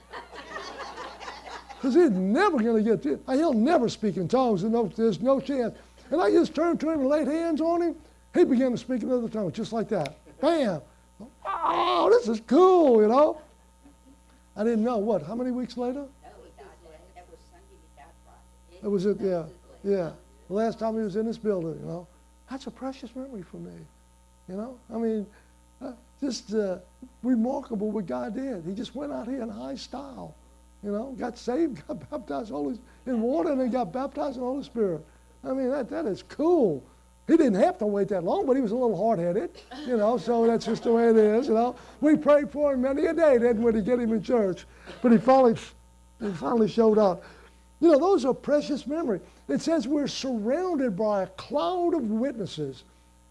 Because he's never going to get this. He'll never speak in tongues. And no, there's no chance. And I just turned to him and laid hands on him. He began to speak in other tongues, just like that. Bam. Oh, this is cool, you know. I didn't know, what, how many weeks later? That was Sunday without Friday. It was it, yeah, yeah. The last time he was in this building, you know. That's a precious memory for me. You know, I mean, uh, just uh, remarkable what God did. He just went out here in high style, you know, got saved, got baptized Holy, in water, and then got baptized in the Holy Spirit. I mean, that, that is cool. He didn't have to wait that long, but he was a little hard-headed, you know, so that's just the way it is, you know. We prayed for him many a day, didn't we, to get him in church, but he finally, he finally showed up. You know, those are precious memories. It says we're surrounded by a cloud of witnesses.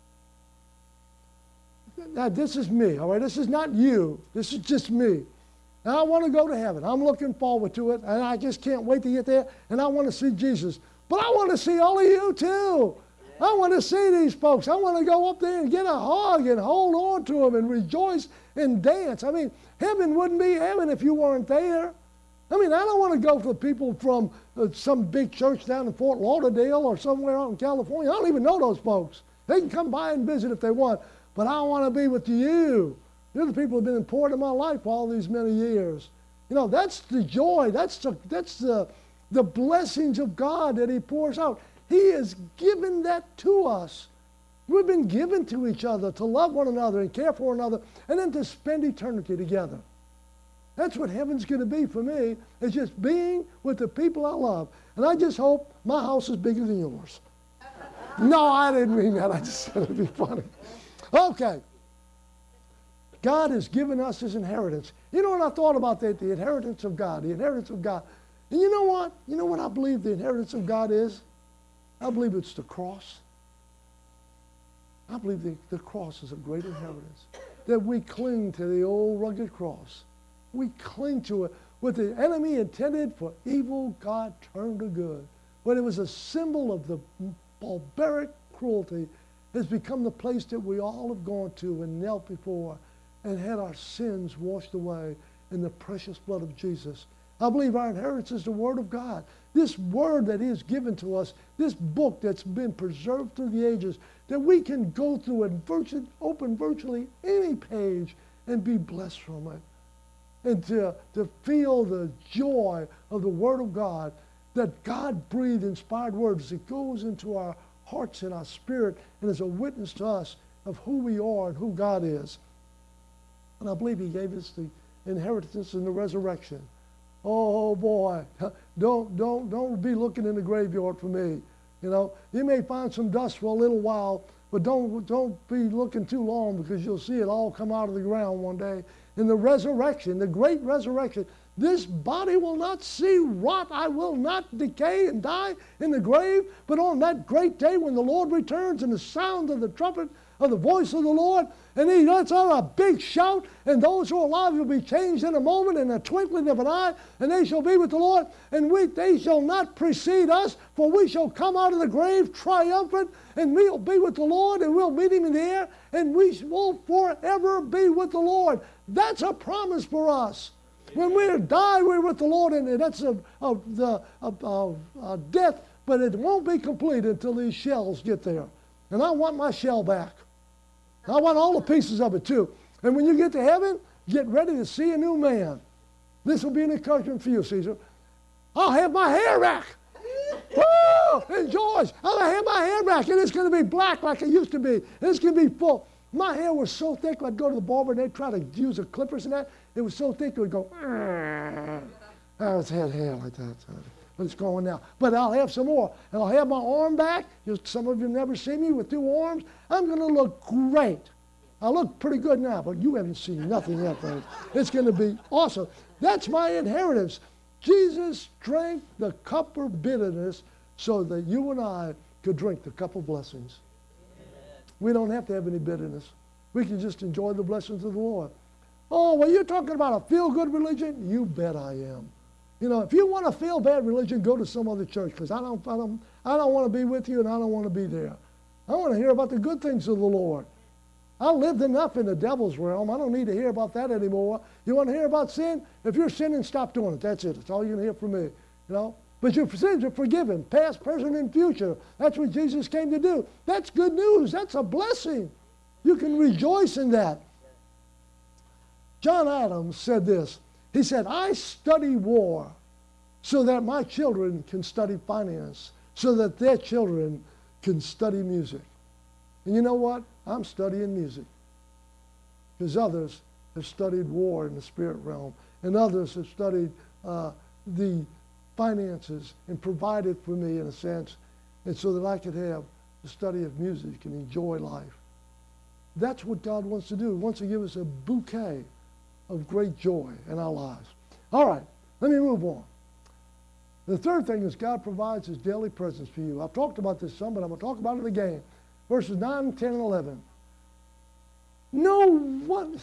Now, this is me, all right? This is not you. This is just me. And I want to go to heaven. I'm looking forward to it, and I just can't wait to get there, and I want to see Jesus. But I want to see all of you, too. I want to see these folks. I want to go up there and get a hug and hold on to them and rejoice and dance. I mean, heaven wouldn't be heaven if you weren't there. I mean, I don't want to go for people from uh, some big church down in Fort Lauderdale or somewhere out in California. I don't even know those folks. They can come by and visit if they want. But I want to be with you. You're the people who have been important in my life for all these many years. You know, that's the joy. That's the, that's the, the blessings of God that he pours out. He has given that to us. We've been given to each other to love one another and care for one another and then to spend eternity together. That's what heaven's going to be for me. It's just being with the people I love. And I just hope my house is bigger than yours. No, I didn't mean that. I just said it'd be funny. Okay. God has given us his inheritance. You know what I thought about that? The inheritance of God. The inheritance of God. And you know what? You know what I believe the inheritance of God is? I believe it's the cross. I believe the, the cross is a great inheritance. That we cling to the old rugged cross. We cling to it. What the enemy intended for evil, God turned to good. When it was a symbol of the barbaric cruelty, has become the place that we all have gone to and knelt before and had our sins washed away in the precious blood of Jesus. I believe our inheritance is the Word of God. This Word that is given to us, this book that's been preserved through the ages, that we can go through and virtu- open virtually any page and be blessed from it. And to, to feel the joy of the Word of God, that God-breathed, inspired words that goes into our hearts and our spirit and is a witness to us of who we are and who God is. And I believe he gave us the inheritance in the resurrection. Oh boy, don't, don't, don't be looking in the graveyard for me. You know, you may find some dust for a little while, but don't, don't be looking too long because you'll see it all come out of the ground one day. In the resurrection, the great resurrection, this body will not see rot. I will not decay and die in the grave. But on that great day when the Lord returns and the sound of the trumpet of the voice of the Lord, and he lets out a big shout, and those who are alive will be changed in a moment, in a twinkling of an eye, and they shall be with the Lord, and we, they shall not precede us, for we shall come out of the grave triumphant, and we'll be with the Lord, and we'll meet him in the air, and we will forever be with the Lord. That's a promise for us. When we die, we're with the Lord, and that's a, a, the, a, a, a death, but it won't be complete until these shells get there. And I want my shell back. I want all the pieces of it too. And when you get to heaven, get ready to see a new man. This will be an encouragement for you, Caesar. I'll have my hair back. Woo! And George, I'll have my hair back, and it's going to be black like it used to be. And it's going to be full. My hair was so thick, I'd go to the barber, and they'd try to use the clippers and that. It was so thick, it would go, I always had hair like that. But it's going now. But I'll have some more. And I'll have my arm back. Some of you have never seen me with two arms. I'm going to look great. I look pretty good now, but you haven't seen nothing yet, folks. It's going to be awesome. That's my inheritance. Jesus drank the cup of bitterness so that you and I could drink the cup of blessings. We don't have to have any bitterness. We can just enjoy the blessings of the Lord. Oh, well, you're talking about a feel-good religion? You bet I am. You know, if you want a feel-bad religion, go to some other church, because I don't, I don't, I don't want to be with you, and I don't want to be there. I want to hear about the good things of the Lord. I lived enough in the devil's realm. I don't need to hear about that anymore. You want to hear about sin? If you're sinning, stop doing it. That's it. That's all you're going to hear from me. You know? But your sins are forgiven, past, present, and future. That's what Jesus came to do. That's good news. That's a blessing. You can rejoice in that. John Adams said this. He said, I study war so that my children can study finance, so that their children can study music. And you know what? I'm studying music. Because others have studied war in the spirit realm, and others have studied uh, the finances and provided for me in a sense, and so that I could have the study of music and enjoy life. That's what God wants to do. He wants to give us a bouquet of great joy in our lives. All right, let me move on. The third thing is God provides his daily presence for you. I've talked about this some, but I'm going to talk about it again. Verses nine, ten, and eleven. No one,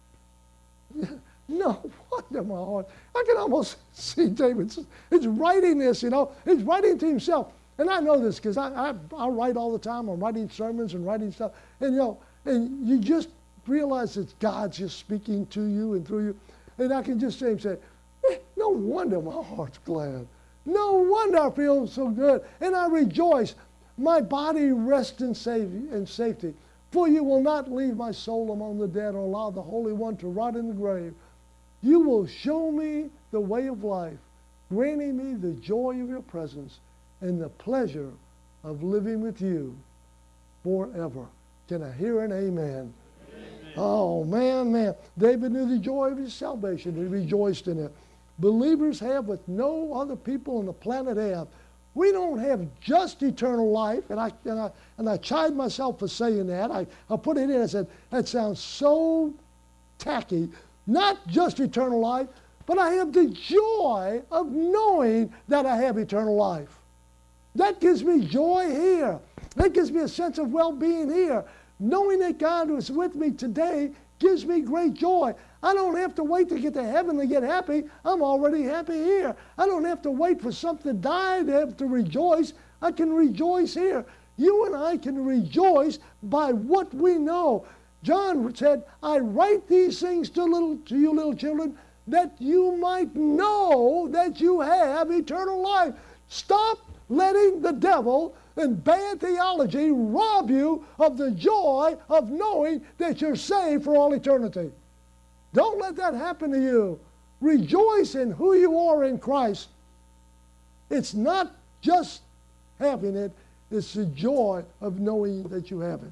no wonder my heart. I can almost see David. He's writing this, you know. He's writing to himself. And I know this because I, I, I write all the time. I'm writing sermons and writing stuff. And, you know, and you just realize that God's just speaking to you and through you. And I can just say him say, eh, no wonder my heart's glad. No wonder I feel so good. And I rejoice. My body rests in safety. For you will not leave my soul among the dead or allow the Holy One to rot in the grave. You will show me the way of life, granting me the joy of your presence and the pleasure of living with you forever. Can I hear an amen? Amen. Oh, man, man. David knew the joy of his salvation. He rejoiced in it. Believers have what no other people on the planet have. We don't have just eternal life, and I, and I, and I chide myself for saying that. I, I put it in, I said, that sounds so tacky. Not just eternal life, but I have the joy of knowing that I have eternal life. That gives me joy here. That gives me a sense of well-being here. Knowing that God was with me today gives me great joy. I don't have to wait to get to heaven to get happy. I'm already happy here. I don't have to wait for something to die to have to rejoice. I can rejoice here. You and I can rejoice by what we know. John said, I write these things to, little, to you little children that you might know that you have eternal life. Stop letting the devil and bad theology rob you of the joy of knowing that you're saved for all eternity. Don't let that happen to you. Rejoice in who you are in Christ. It's not just having it, it's the joy of knowing that you have it.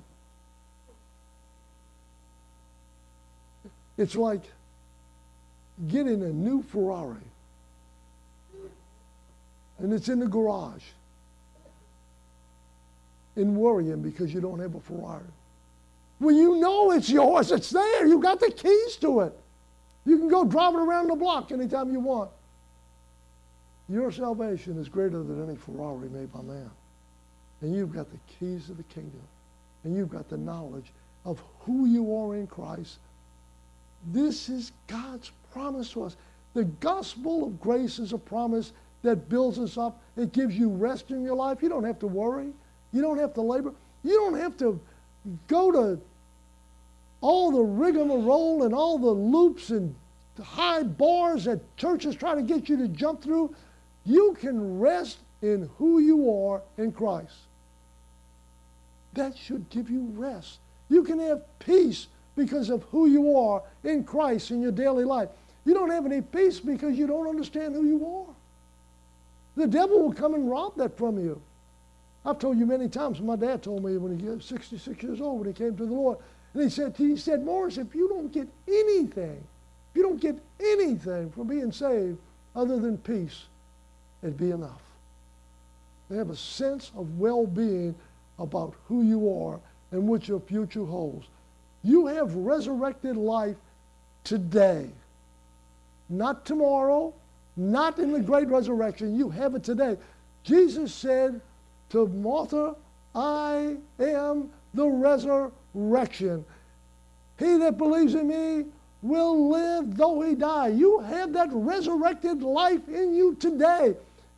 It's like getting a new Ferrari, and it's in the garage, and worrying because you don't have a Ferrari. Well, you know it's yours. It's there. You got the keys to it. You can go drive it around the block anytime you want. Your salvation is greater than any Ferrari made by man. And you've got the keys of the kingdom. And you've got the knowledge of who you are in Christ. This is God's promise to us. The gospel of grace is a promise that builds us up. It gives you rest in your life. You don't have to worry. You don't have to labor. You don't have to go to all the rigmarole and all the loops and high bars that churches try to get you to jump through. You can rest in who you are in Christ. That should give you rest. You can have peace because of who you are in Christ in your daily life. You don't have any peace because you don't understand who you are. The devil will come and rob that from you. I've told you many times, my dad told me when he was sixty-six years old, when he came to the Lord, and he said, he said, Morris, if you don't get anything, if you don't get anything from being saved other than peace, it'd be enough. They have a sense of well-being about who you are and what your future holds. You have resurrected life today. Not tomorrow, not in the great resurrection. You have it today. Jesus said to Martha, I am the resurrection. He that believes in me will live though he die. You have that resurrected life in you today.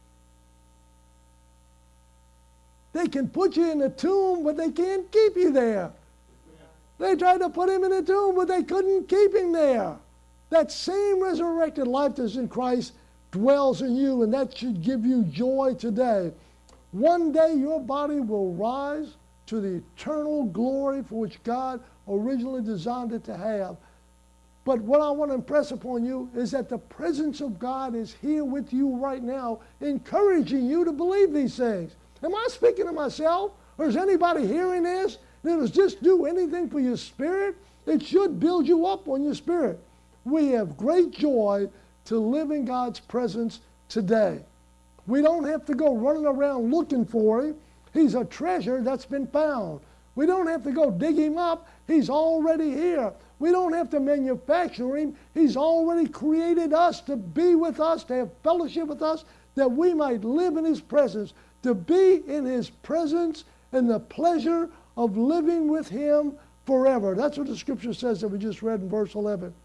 They can put you in a tomb, but they can't keep you there. They tried to put him in a tomb, but they couldn't keep him there. That same resurrected life that's in Christ dwells in you, and that should give you joy today. One day your body will rise to the eternal glory for which God originally designed it to have. But what I want to impress upon you is that the presence of God is here with you right now, encouraging you to believe these things. Am I speaking to myself? Or is anybody hearing this? Does this do anything for your spirit? It should build you up on your spirit. We have great joy to live in God's presence today. We don't have to go running around looking for him. He's a treasure that's been found. We don't have to go dig him up. He's already here. We don't have to manufacture him. He's already created us to be with us, to have fellowship with us, that we might live in his presence, to be in his presence and the pleasure of living with him forever. That's what the scripture says that we just read in verse eleven.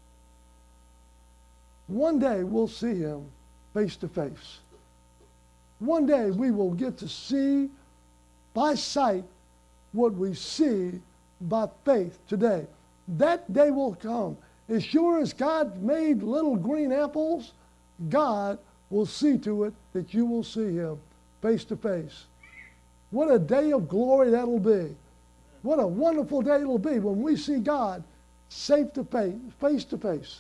One day we'll see him face to face. One day we will get to see by sight what we see by faith today. That day will come. As sure as God made little green apples, God will see to it that you will see him face to face. What a day of glory that'll be. What a wonderful day it'll be when we see God safe to face, face to face.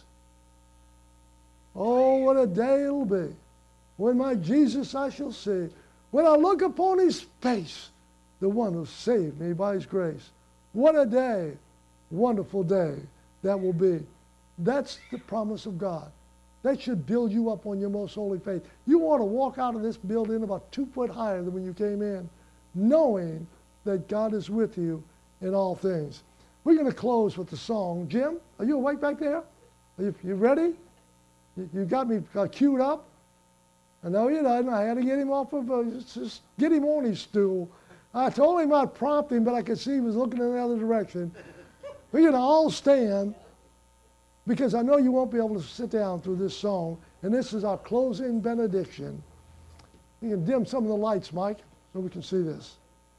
Oh, what a day it'll be when my Jesus I shall see. When I look upon his face, the one who saved me by his grace. What a day. wonderful day that will be. That's the promise of God. That should build you up on your most holy faith. You want to walk out of this building about two foot higher than when you came in, knowing that God is with you in all things. We're going to close with the song. Jim, are you awake back there? Are you, you ready? You, you got me uh, queued up? I know you didn't. I had to get him off of, uh, just get him on his stool. I told him I'd prompt him, but I could see he was looking in the other direction. We're going to all stand, because I know you won't be able to sit down through this song. And this is our closing benediction. You can dim some of the lights, Mike, so we can see this.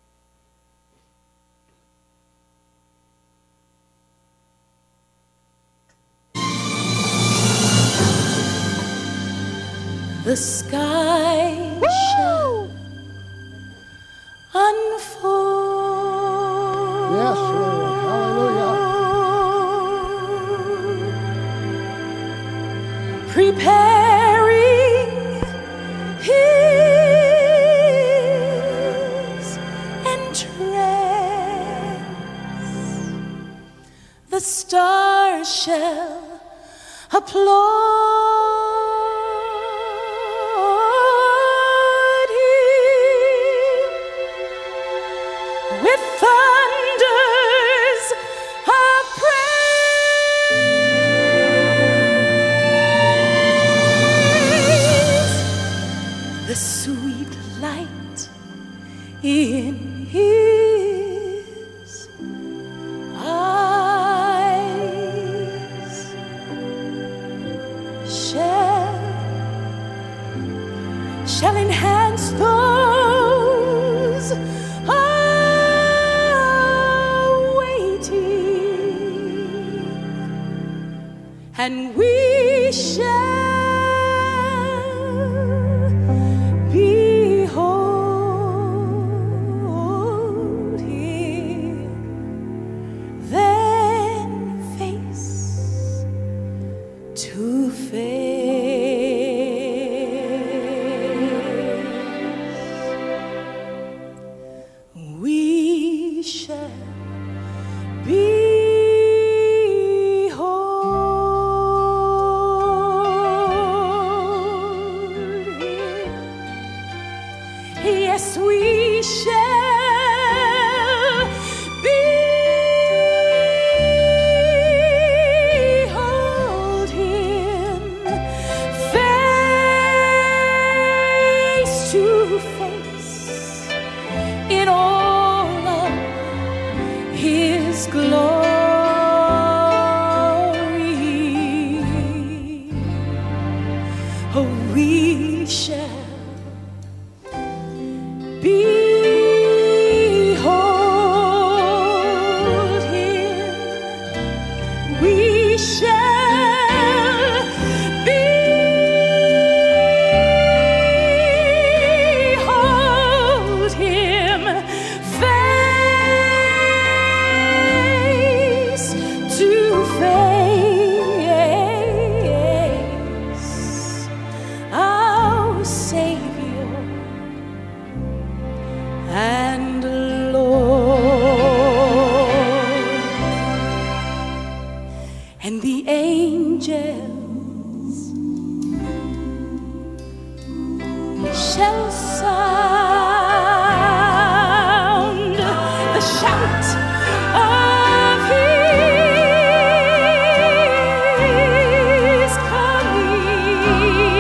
The sky shall unfold. Yes, Lord. Hallelujah. Preparing his entrance. The stars shall applaud. In his eyes shall, shall enhance those awaiting, and we shall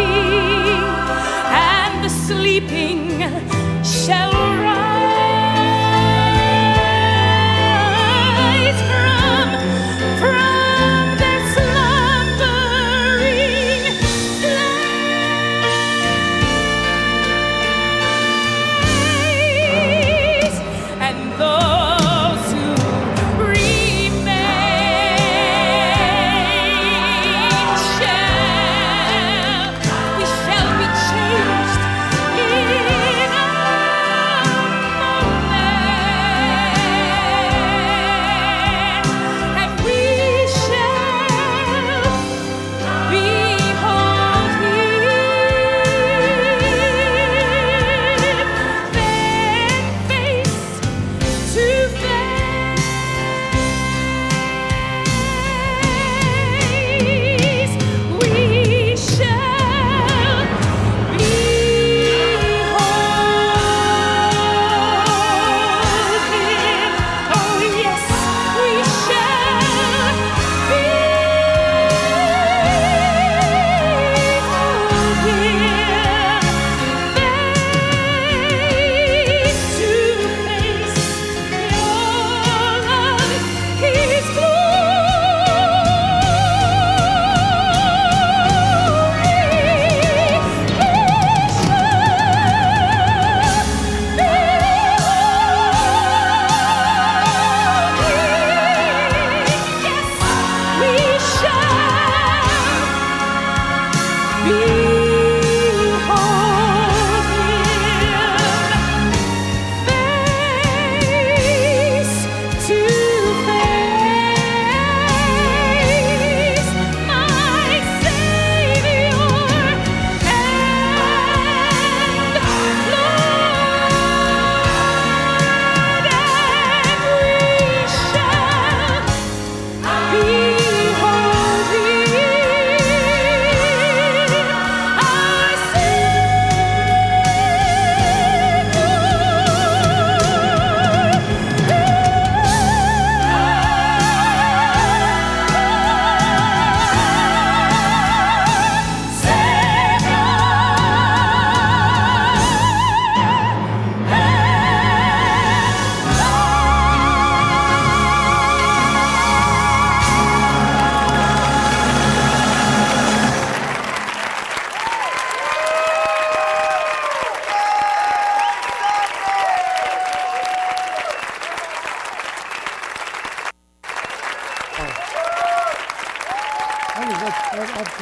sleeping shall rise.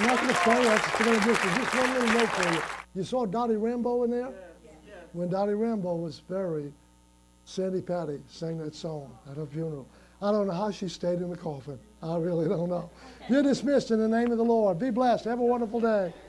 I'm not going to pray. I'm just going to just, just one little note for you. You saw Dottie Rambo in there? When Dottie Rambo was buried, Sandy Patty sang that song at her funeral. I don't know how she stayed in the coffin. I really don't know. You're dismissed in the name of the Lord. Be blessed. Have a wonderful day.